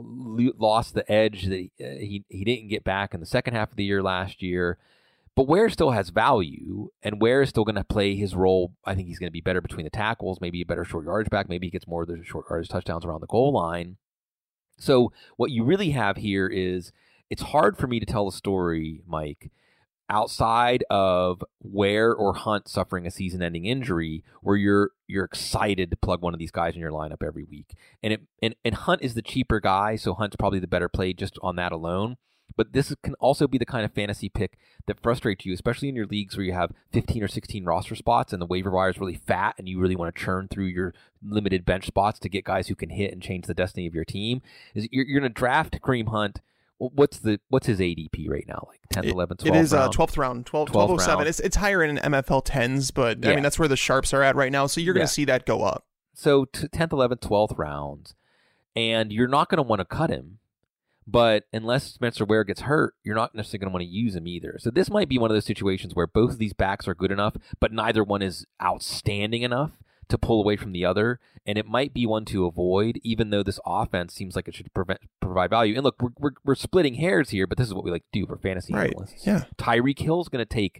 lost the edge that he didn't get back in the second half of the year last year. But Ware still has value, and Ware is still going to play his role. I think he's going to be better between the tackles, maybe a better short yardage back, maybe he gets more of the short yardage touchdowns around the goal line. So what you really have here is, it's hard for me to tell a story, Mike, outside of Ware or Hunt suffering a season-ending injury, where you're excited to plug one of these guys in your lineup every week. And Hunt is the cheaper guy, so Hunt's probably the better play just on that alone. But this can also be the kind of fantasy pick that frustrates you, especially in your leagues where you have 15 or 16 roster spots and the waiver wire is really fat and you really want to churn through your limited bench spots to get guys who can hit and change the destiny of your team. You're going to draft Kareem Hunt. What's his ADP right now? Like 10th, 11th, 12th? It is round? 12th round, 1207. It's higher in MFL 10s, but I mean, that's where the sharps are at right now. So you're going to see that go up. So 10th, 11th, 12th rounds, and you're not going to want to cut him. But unless Spencer Ware gets hurt, you're not necessarily going to want to use him either. So this might be one of those situations where both of these backs are good enough, but neither one is outstanding enough to pull away from the other. And it might be one to avoid, even though this offense seems like it should provide value. And look, we're splitting hairs here, but this is what we like to do for fantasy analysts. Yeah. Tyreek Hill's going to take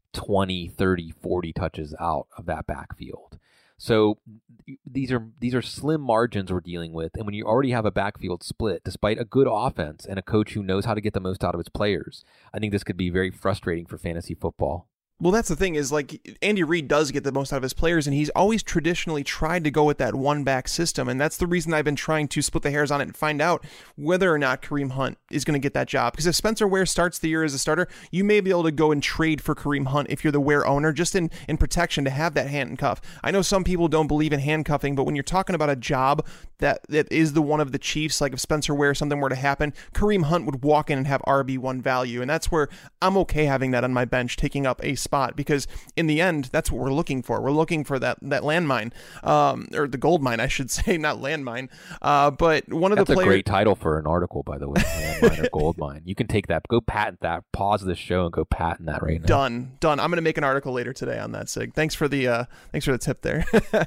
20, 30, 40 touches out of that backfield. So these are slim margins we're dealing with, and when you already have a backfield split, despite a good offense and a coach who knows how to get the most out of his players, I think this could be very frustrating for fantasy football. Well, that's the thing is, like, Andy Reid does get the most out of his players, and he's always traditionally tried to go with that one-back system, and that's the reason I've been trying to split the hairs on it and find out whether or not Kareem Hunt is going to get that job. Because if Spencer Ware starts the year as a starter, you may be able to go and trade for Kareem Hunt if you're the Ware owner, just in protection to have that handcuff. I know some people don't believe in handcuffing, but when you're talking about a job that is the one of the Chiefs, like if Spencer Ware, something were to happen, Kareem Hunt would walk in and have RB1 value, and that's where I'm okay having that on my bench, taking up a spot, because in the end, that's what we're looking for. We're looking for that landmine, or the gold mine, I should say, not landmine. But one of the players. That's a great title for an article, by the way, landmine or gold mine. You can take that, go patent that, pause this show and go patent that right now. Done. I'm going to make an article later today on that, Sig. Thanks for the tip there.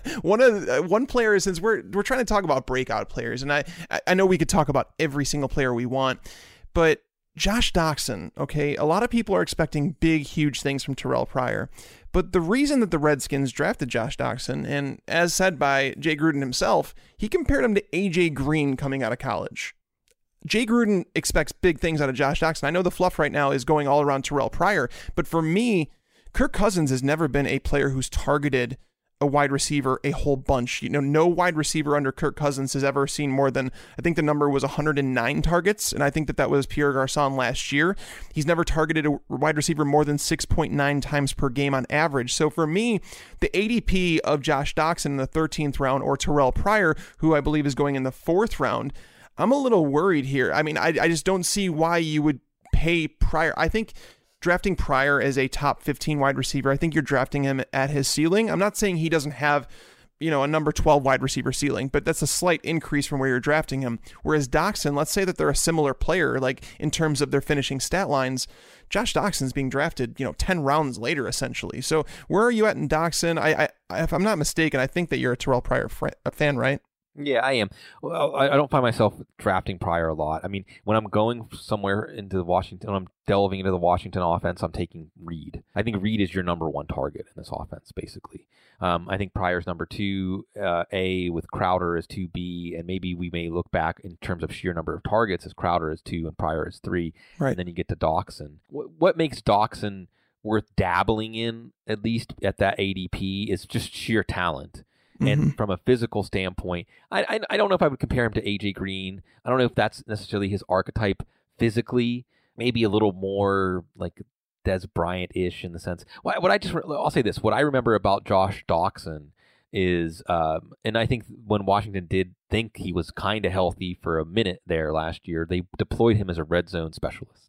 One player, since we're trying to talk about breakout players, and I know we could talk about every single player we want, but Josh Doctson, okay, a lot of people are expecting big, huge things from Terrell Pryor, but the reason that the Redskins drafted Josh Doctson, and as said by Jay Gruden himself, he compared him to A.J. Green coming out of college. Jay Gruden expects big things out of Josh Doctson. I know the fluff right now is going all around Terrell Pryor, but for me, Kirk Cousins has never been a player who's targeted a wide receiver a whole bunch. No wide receiver under Kirk Cousins has ever seen more than, I think the number was 109 targets, and I think that was Pierre Garçon last year. He's never targeted a wide receiver more than 6.9 times per game on average. So for me, the ADP of Josh Doctson in the 13th round, or Terrell Pryor, who I believe is going in the 4th round, I'm a little worried here. I mean, I just don't see why you would pay Pryor. I think drafting Pryor as a top 15 wide receiver, I think you're drafting him at his ceiling. I'm not saying he doesn't have, a number 12 wide receiver ceiling, but that's a slight increase from where you're drafting him. Whereas Doctson, let's say that they're a similar player, like in terms of their finishing stat lines, Josh Doxson's being drafted, 10 rounds later, essentially. So where are you at in Doctson? I if I'm not mistaken, I think that you're a Terrell Pryor fan, right? Yeah, I am. Well, I don't find myself drafting Pryor a lot. I mean, when I'm going somewhere into Washington, when I'm delving into the Washington offense, I'm taking Reed. I think Reed is your number one target in this offense, basically. I think Pryor's number 2, A, with Crowder as 2B, and maybe we may look back in terms of sheer number of targets as Crowder is 2 and Pryor is 3. Right. And then you get to Doctson. What makes Doctson worth dabbling in, at least at that ADP, is just sheer talent. And from a physical standpoint, I don't know if I would compare him to A.J. Green. I don't know if that's necessarily his archetype physically. Maybe a little more like Des Bryant-ish in the sense. I'll say this. What I remember about Josh Doctson is, and I think when Washington did think he was kind of healthy for a minute there last year, they deployed him as a red zone specialist.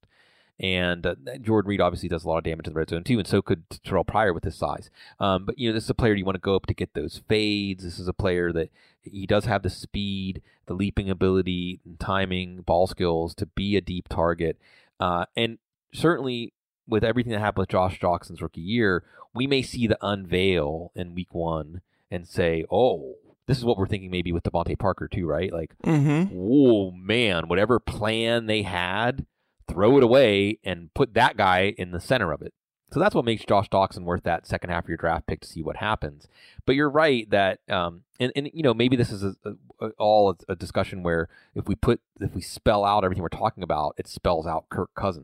And Jordan Reed obviously does a lot of damage in the red zone too, and so could Terrell Pryor with his size. But this is a player you want to go up to get those fades. This is a player that he does have the speed, the leaping ability, and timing, ball skills to be a deep target. And certainly with everything that happened with Josh Doxson's rookie year, we may see the unveil in week 1 and say, oh, this is what we're thinking maybe with Devontae Parker too, right? Like, oh man, whatever plan they had, throw it away and put that guy in the center of it. So that's what makes Josh Doctson worth that second half of your draft pick to see what happens. But you're right that, maybe this is all a discussion where if we spell out everything we're talking about, it spells out Kirk Cousins.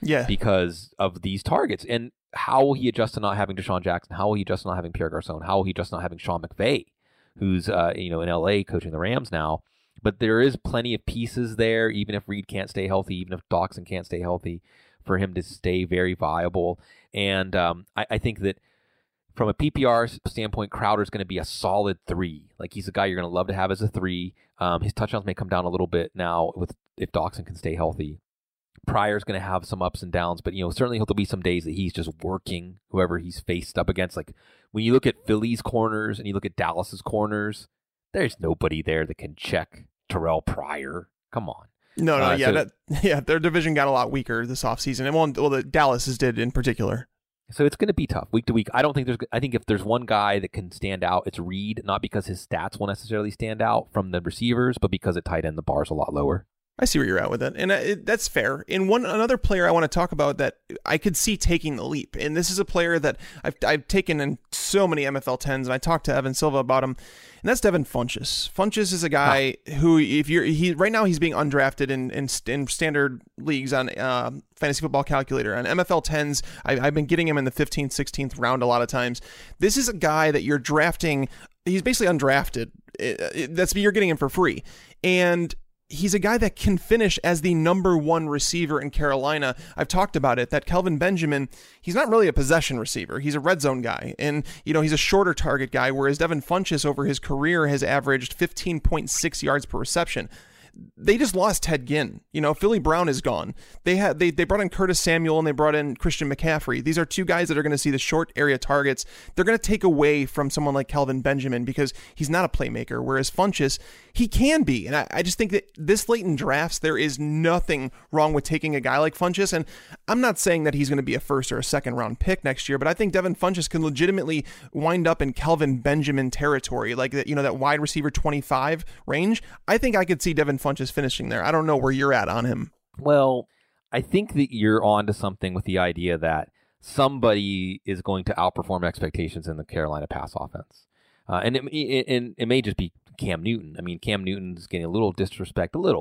because of these targets. And how will he adjust to not having Deshaun Jackson? How will he adjust to not having Pierre Garçon? How will he adjust to not having Sean McVay, who's in LA coaching the Rams now? But there is plenty of pieces there, even if Reed can't stay healthy, even if Dawson can't stay healthy, for him to stay very viable. And I think that from a PPR standpoint, Crowder's going to be a solid 3. Like, he's a guy you're going to love to have as a 3. His touchdowns may come down a little bit now if Dawson can stay healthy. Pryor's going to have some ups and downs, but certainly there'll be some days that he's just working whoever he's faced up against. Like, when you look at Philly's corners and you look at Dallas's corners, there's nobody there that can check Terrell Pryor. Come on. No, their division got a lot weaker this offseason. The Dallas's did in particular. So it's going to be tough week to week. I think if there's one guy that can stand out, it's Reed, not because his stats won't necessarily stand out from the receivers, but because at tight end the bar's a lot lower. I see where you're at with it, and that's fair. And another player I want to talk about that I could see taking the leap, and this is a player that I've taken in so many MFL 10s, and I talked to Evan Silva about him, and that's Devin Funchess. Funchess is a guy who, right now he's being undrafted in standard leagues on Fantasy Football Calculator. On MFL 10s, I've been getting him in the 15th, 16th round a lot of times. This is a guy that you're drafting. He's basically undrafted. You're getting him for free, and he's a guy that can finish as the number 1 receiver in Carolina. I've talked about it, that Kelvin Benjamin, he's not really a possession receiver. He's a red zone guy. And, he's a shorter target guy, whereas Devin Funchess over his career has averaged 15.6 yards per reception. They just lost Ted Ginn. Philly Brown is gone. They brought in Curtis Samuel and they brought in Christian McCaffrey. These are 2 guys that are going to see the short area targets. They're going to take away from someone like Kelvin Benjamin because he's not a playmaker, whereas Funchess, he can be. And I just think that this late in drafts, there is nothing wrong with taking a guy like Funchess. And I'm not saying that he's going to be a first or a second round pick next year, but I think Devin Funchess can legitimately wind up in Kelvin Benjamin territory, like that, that wide receiver 25 range. I think I could see Devin Funchess finishing there. I don't know where you're at on him. Well, I think that you're on to something with the idea that somebody is going to outperform expectations in the Carolina pass offense. And it may just be Cam Newton. I mean, Cam Newton's getting a little disrespect, He's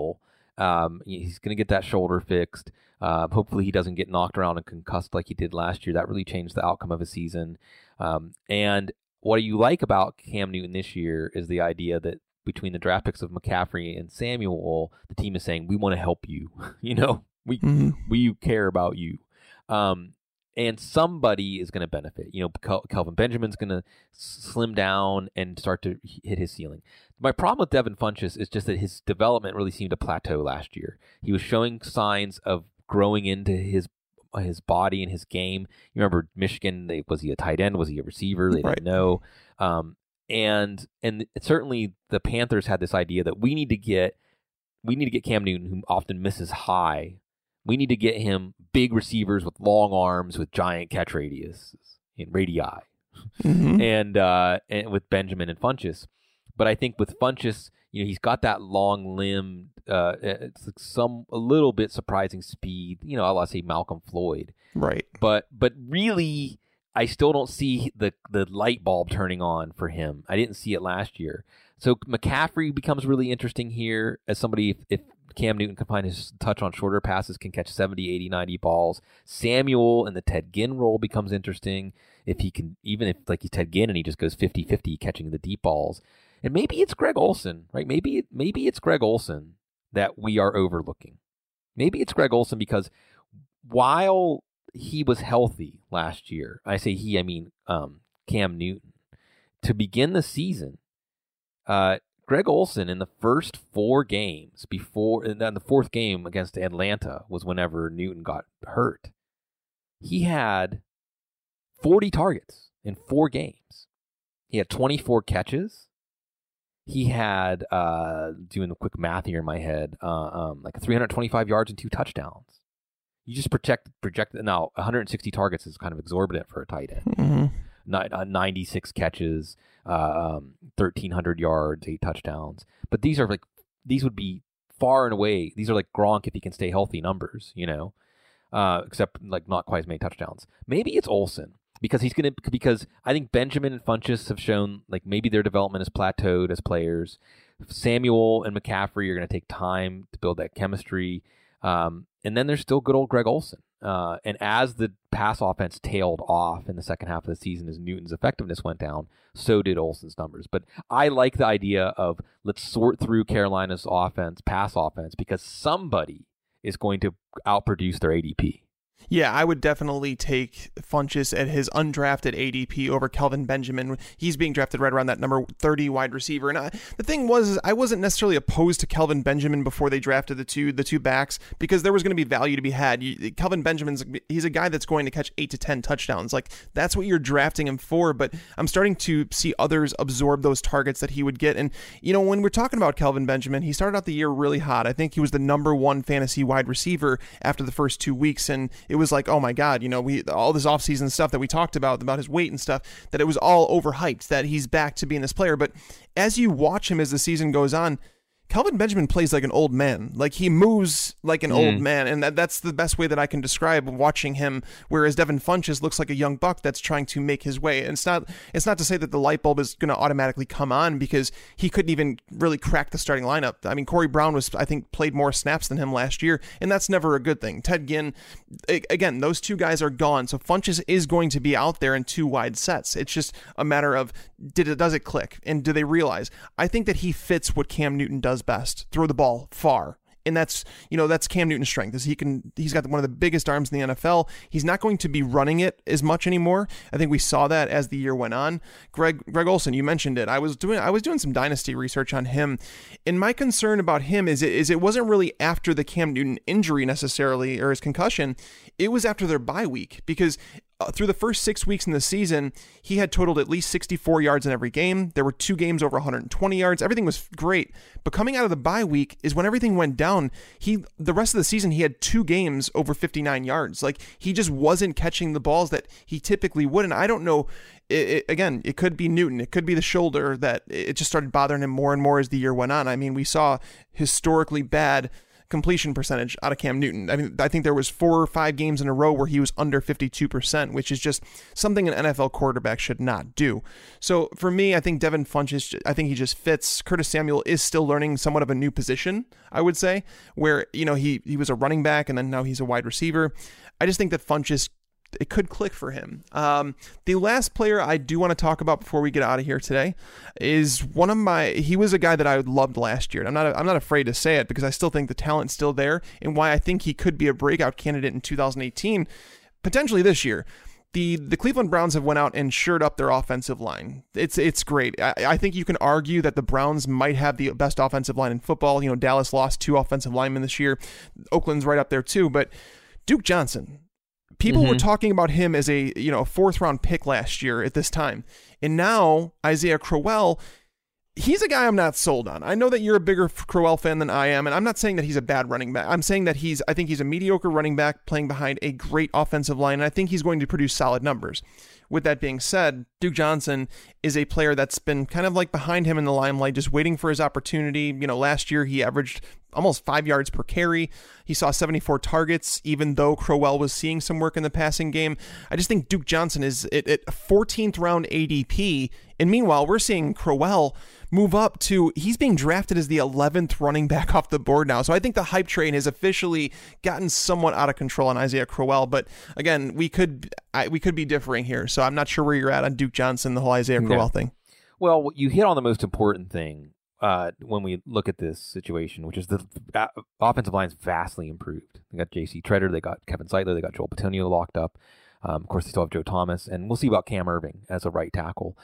going to get that shoulder fixed. Hopefully he doesn't get knocked around and concussed like he did last year. That really changed the outcome of his season. And what you like about Cam Newton this year is the idea that between the draft picks of McCaffrey and Samuel, the team is saying, we want to help you. We care about you. And somebody is going to benefit. Kelvin Benjamin's going to slim down and start to hit his ceiling. My problem with Devin Funchess is just that his development really seemed to plateau last year. He was showing signs of growing into his body and his game. You remember Michigan, was he a tight end? Was he a receiver? They didn't know. And certainly the Panthers had this idea that we need to get Cam Newton, who often misses high. We need to get him big receivers with long arms with giant catch radius in radii, and with Benjamin and Funchess. But I think with Funchess, he's got that long limb, it's like a little bit surprising speed. I'll say Malcolm Floyd, right? But really, I still don't see the light bulb turning on for him. I didn't see it last year. So McCaffrey becomes really interesting here as somebody, if Cam Newton can find his touch on shorter passes, can catch 70, 80, 90 balls. Samuel in the Ted Ginn role becomes interesting if he can, even if like he's Ted Ginn and he just goes 50-50 catching the deep balls. And maybe it's Greg Olsen, right? Maybe it's Greg Olsen that we are overlooking. Maybe it's Greg Olsen because while he was healthy last year, I say he, I mean Cam Newton, to begin the season, Greg Olsen in the first 4 games and then the 4th game against Atlanta was whenever Newton got hurt. He had 40 targets in 4 games. He had 24 catches. He had, doing the quick math here in my head, like 325 yards and 2 touchdowns. You just project now 160 targets is kind of exorbitant for a tight end. 96 catches, 1,300 yards, 8 touchdowns. But these would be far and away. These are like Gronk if he can stay healthy numbers, except like not quite as many touchdowns. Maybe it's Olsen because I think Benjamin and Funchess have shown like maybe their development has plateaued as players. Samuel and McCaffrey are going to take time to build that chemistry. And then there's still good old Greg Olsen. And as the pass offense tailed off in the second half of the season, as Newton's effectiveness went down, so did Olsen's numbers. But I like the idea of let's sort through Carolina's pass offense, because somebody is going to outproduce their ADP. Yeah, I would definitely take Funchess at his undrafted ADP over Kelvin Benjamin. He's being drafted right around that number 30 wide receiver. And the thing was, I wasn't necessarily opposed to Kelvin Benjamin before they drafted the two backs, because there was going to be value to be had. Kelvin Benjamin's, he's a guy that's going to catch 8 to 10 touchdowns. Like, that's what you're drafting him for. But I'm starting to see others absorb those targets that he would get. And, when we're talking about Kelvin Benjamin, he started out the year really hot. I think he was the number 1 fantasy wide receiver after the first 2 weeks. And it was like, oh my God, all this offseason stuff that we talked about his weight and stuff, that it was all overhyped, that he's back to being this player. But as you watch him as the season goes on, Kelvin Benjamin plays like an old man. Like, he moves like an old man, and that's the best way that I can describe watching him, whereas Devin Funchess looks like a young buck that's trying to make his way. And it's not to say that the light bulb is going to automatically come on, because he couldn't even really crack the starting lineup. I mean, Corey Brown played more snaps than him last year, and that's never a good thing. Ted Ginn, again, those two guys are gone, so Funchess is going to be out there in 2 wide sets. It's just a matter of, does it click, and do they realize? I think that he fits what Cam Newton does best: throw the ball far. And that's Cam Newton's strength, is he's got one of the biggest arms in the NFL. He's not going to be running it as much anymore. I think we saw that as the year went on. Greg Olsen, you mentioned it. I was doing some dynasty research on him, and my concern about him is it wasn't really after the Cam Newton injury necessarily, or his concussion. It was after their bye week, because through the first 6 weeks in the season, he had totaled at least 64 yards in every game. There were 2 games over 120 yards. Everything was great. But coming out of the bye week is when everything went down. The rest of the season, he had 2 games over 59 yards. Like, he just wasn't catching the balls that he typically would. And I don't know, it could be Newton. It could be the shoulder, that it just started bothering him more and more as the year went on. I mean, we saw historically bad completion percentage out of Cam Newton. I mean, I think there was 4 or 5 games in a row where he was under 52%, which is just something an NFL quarterback should not do. So for me, I think Devin Funchess, I think he just fits. Curtis Samuel is still learning somewhat of a new position, I would say, where, he was a running back and then now he's a wide receiver. I just think that Funchess, it could click for him. The last player I do want to talk about before we get out of here today is he was a guy that I loved last year. And I'm not afraid to say it, because I still think the talent's still there, and why I think he could be a breakout candidate in 2018, potentially this year. The Cleveland Browns have went out and shored up their offensive line. It's great. I think you can argue that the Browns might have the best offensive line in football. Dallas lost 2 offensive linemen this year. Oakland's right up there too, but Duke Johnson, people were talking about him as a 4th round pick last year at this time. And now Isaiah Crowell, he's a guy I'm not sold on. I know that you're a bigger Crowell fan than I am, and I'm not saying that he's a bad running back. I'm saying that I think he's a mediocre running back playing behind a great offensive line, and I think he's going to produce solid numbers. With that being said, Duke Johnson is a player that's been kind of like behind him in the limelight, just waiting for his opportunity. Last year he averaged almost 5 yards per carry. He saw 74 targets, even though Crowell was seeing some work in the passing game. I just think Duke Johnson is at 14th round ADP. And meanwhile, we're seeing Crowell move up to, he's being drafted as the 11th running back off the board now. So I think the hype train has officially gotten somewhat out of control on Isaiah Crowell. But again, we could be differing here. So I'm not sure where you're at on Duke Johnson, the whole Isaiah Crowell thing. Well, you hit on the most important thing when we look at this situation, which is the offensive line's vastly improved. They got J.C. Treader, they got Kevin Zeitler, they got Joel Bitonio locked up. Of course, they still have Joe Thomas, and we'll see about Cam Irving as a right tackle.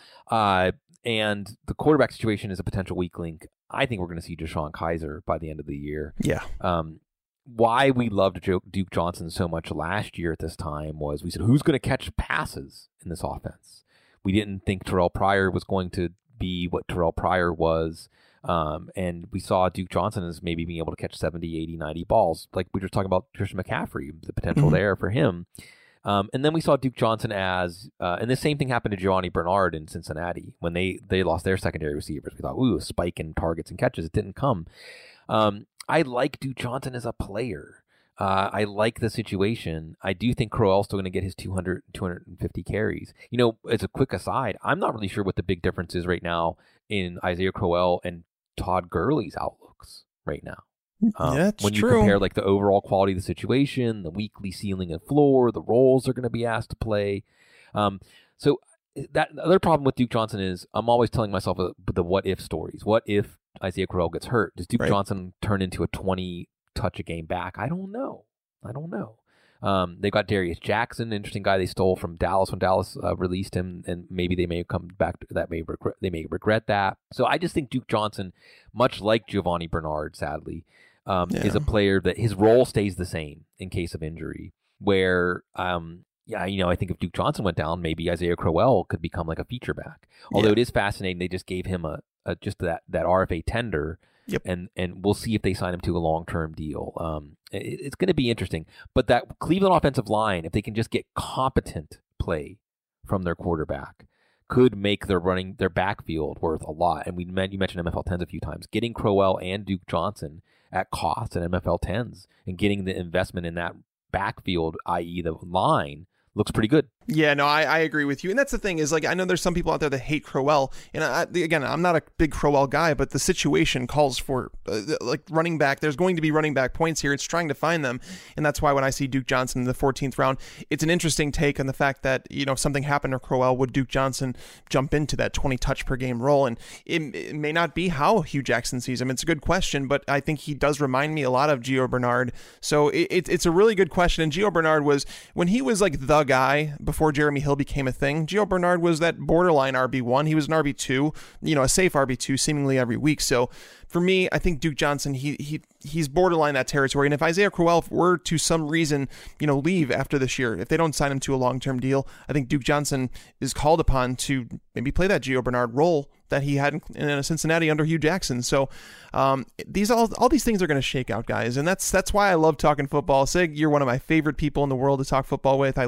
And the quarterback situation is a potential weak link. I think we're going to see Deshaun Kaiser by the end of the year. Yeah. Why we loved Duke Johnson so much last year at this time was we said, who's going to catch passes in this offense? We didn't think Terrell Pryor was going to be what Terrell Pryor was. And we saw Duke Johnson as maybe being able to catch 70, 80, 90 balls. Like we were talking about Christian McCaffrey, the potential there for him. And then we saw Duke Johnson as, and the same thing happened to Giovanni Bernard in Cincinnati when they lost their secondary receivers. We thought, ooh, a spike in targets and catches. It didn't come. I like Duke Johnson as a player. I like the situation. I do think Crowell's still going to get his 200, 250 carries. As a quick aside, I'm not really sure what the big difference is right now in Isaiah Crowell and Todd Gurley's outlooks right now. That's when you true. compare like the overall quality of the situation, the weekly ceiling and floor, the roles they're going to be asked to play. So that the other problem with Duke Johnson is I'm always telling myself the what if stories. What if Isaiah Crowell gets hurt? Does Duke Johnson turn into a 20 touch a game back? I don't know. They've got Darius Jackson, interesting guy they stole from Dallas when Dallas released him, and maybe they may come back. They may regret that. So I just think Duke Johnson, much like Giovanni Bernard, sadly, is a player that his role stays the same in case of injury. Where I think if Duke Johnson went down, maybe Isaiah Crowell could become like a feature back. Although it is fascinating, they just gave him just that RFA tender. Yep. And we'll see if they sign him to a long-term deal. It's going to be interesting. But that Cleveland offensive line, if they can just get competent play from their quarterback, could make their backfield worth a lot. And you mentioned MFL 10s a few times. Getting Crowell and Duke Johnson at cost at MFL 10s and getting the investment in that backfield, i.e. the line, looks pretty good. Yeah, no, I agree with you. And that's the thing is, like, I know there's some people out there that hate Crowell. And again, I'm not a big Crowell guy, but the situation calls for, like, running back. There's going to be running back points here. It's trying to find them. And that's why when I see Duke Johnson in the 14th round, it's an interesting take on the fact that, if something happened to Crowell, would Duke Johnson jump into that 20 touch per game role? And it may not be how Hugh Jackson sees him. It's a good question, but I think he does remind me a lot of Gio Bernard. So it's a really good question. And Gio Bernard was, when he was like the guy before Jeremy Hill became a thing, Gio Bernard was that borderline RB1. He was an RB2, a safe RB2 seemingly every week. So for me, I think Duke Johnson, he's borderline that territory. And if Isaiah Crowell were to some reason, leave after this year, if they don't sign him to a long-term deal, I think Duke Johnson is called upon to maybe play that Gio Bernard role that he had in Cincinnati under Hugh Jackson. So all these things are going to shake out, guys. And that's why I love talking football. Sig, you're one of my favorite people in the world to talk football with.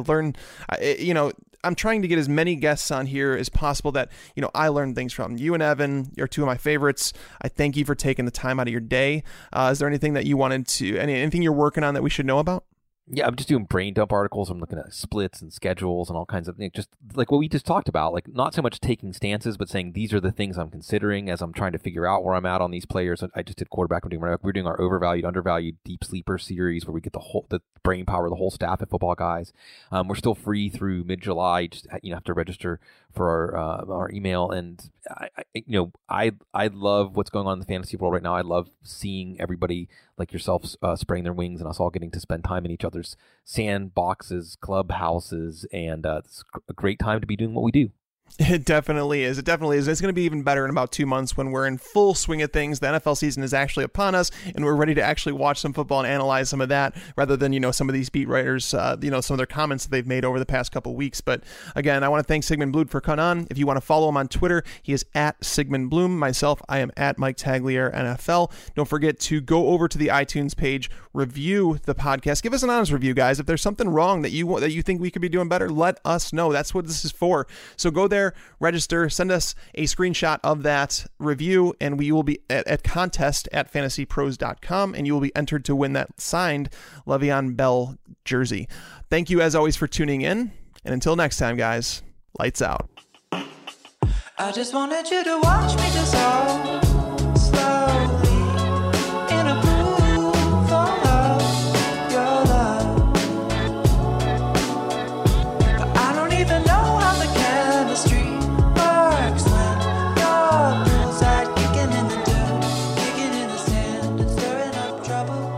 I'm trying to get as many guests on here as possible that, I learn things from. You and Evan are two of my favorites. I thank you for taking the time out of your day. Is there anything that you wanted to, anything you're working on that we should know about? Yeah, I'm just doing brain dump articles. I'm looking at splits and schedules and all kinds of things, just like what we just talked about, like not so much taking stances, but saying these are the things I'm considering as I'm trying to figure out where I'm at on these players. I just did quarterback. We're doing our overvalued, undervalued, deep sleeper series where we get the brain power of the whole staff at Football Guys. We're still free through mid-July. Just have to register for our email. And I love what's going on in the fantasy world right now. I love seeing everybody like yourself spraying their wings and us all getting to spend time in each other's sandboxes, clubhouses, and it's a great time to be doing what we do. It definitely is. It's going to be even better in about 2 months when we're in full swing of things. The NFL season is actually upon us, and we're ready to actually watch some football and analyze some of that rather than, some of these beat writers, some of their comments that they've made over the past couple of weeks. But again, I want to thank Sigmund Bloom for coming on. If you want to follow him on Twitter, he is at Sigmund Bloom. Myself, I am at Mike Tagliere NFL. Don't forget to go over to the iTunes page, review the podcast. Give us an honest review, guys. If there's something wrong that you think we could be doing better, let us know. That's what this is for. So go there, register, send us a screenshot of that review, and we will be at contest at fantasypros.com, and you will be entered to win that signed Le'Veon Bell jersey. Thank you as always for tuning in, and until next time, guys, lights out. I just wanted you to watch me dissolve slowly in a pool of your love, but I don't even know how the chemistry works when your poolside kicking in the dirt, kicking in the sand and stirring up trouble.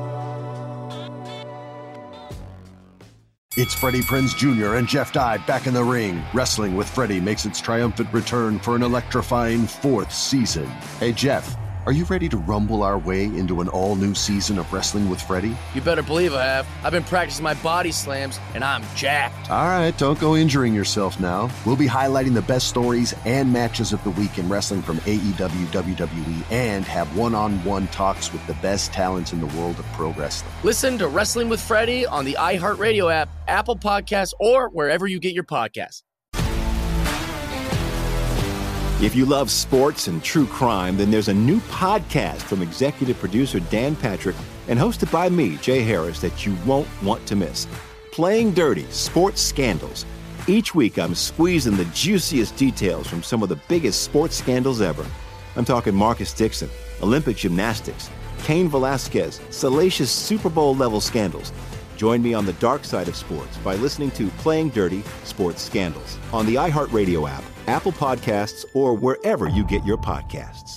It's Freddie Prinze Jr. and Jeff Dye back in the ring. Wrestling with Freddie makes its triumphant return for an electrifying 4th season. Hey, Jeff, are you ready to rumble our way into an all-new season of Wrestling with Freddie? You better believe I have. I've been practicing my body slams, and I'm jacked. All right, don't go injuring yourself now. We'll be highlighting the best stories and matches of the week in wrestling from AEW, WWE, and have one-on-one talks with the best talents in the world of pro wrestling. Listen to Wrestling with Freddie on the iHeartRadio app, Apple Podcasts, or wherever you get your podcasts. If you love sports and true crime, then there's a new podcast from executive producer Dan Patrick and hosted by me, Jay Harris, that you won't want to miss. Playing Dirty: Sports Scandals. Each week, I'm squeezing the juiciest details from some of the biggest sports scandals ever. I'm talking Marcus Dixon, Olympic gymnastics, Cain Velasquez, salacious Super Bowl level scandals. Join me on the dark side of sports by listening to Playing Dirty Sports Scandals on the iHeartRadio app, Apple Podcasts, or wherever you get your podcasts.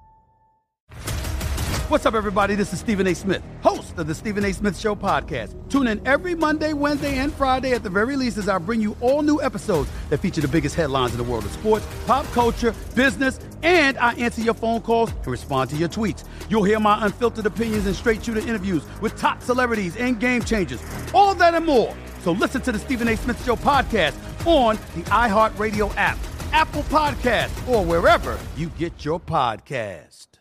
What's up, everybody? This is Stephen A. Smith, host of the Stephen A. Smith Show podcast. Tune in every Monday, Wednesday, and Friday at the very least as I bring you all new episodes that feature the biggest headlines in the world of sports, pop culture, business, and I answer your phone calls and respond to your tweets. You'll hear my unfiltered opinions and straight-shooter interviews with top celebrities and game changers. All that and more. So listen to the Stephen A. Smith Show podcast on the iHeartRadio app, Apple Podcasts, or wherever you get your podcast.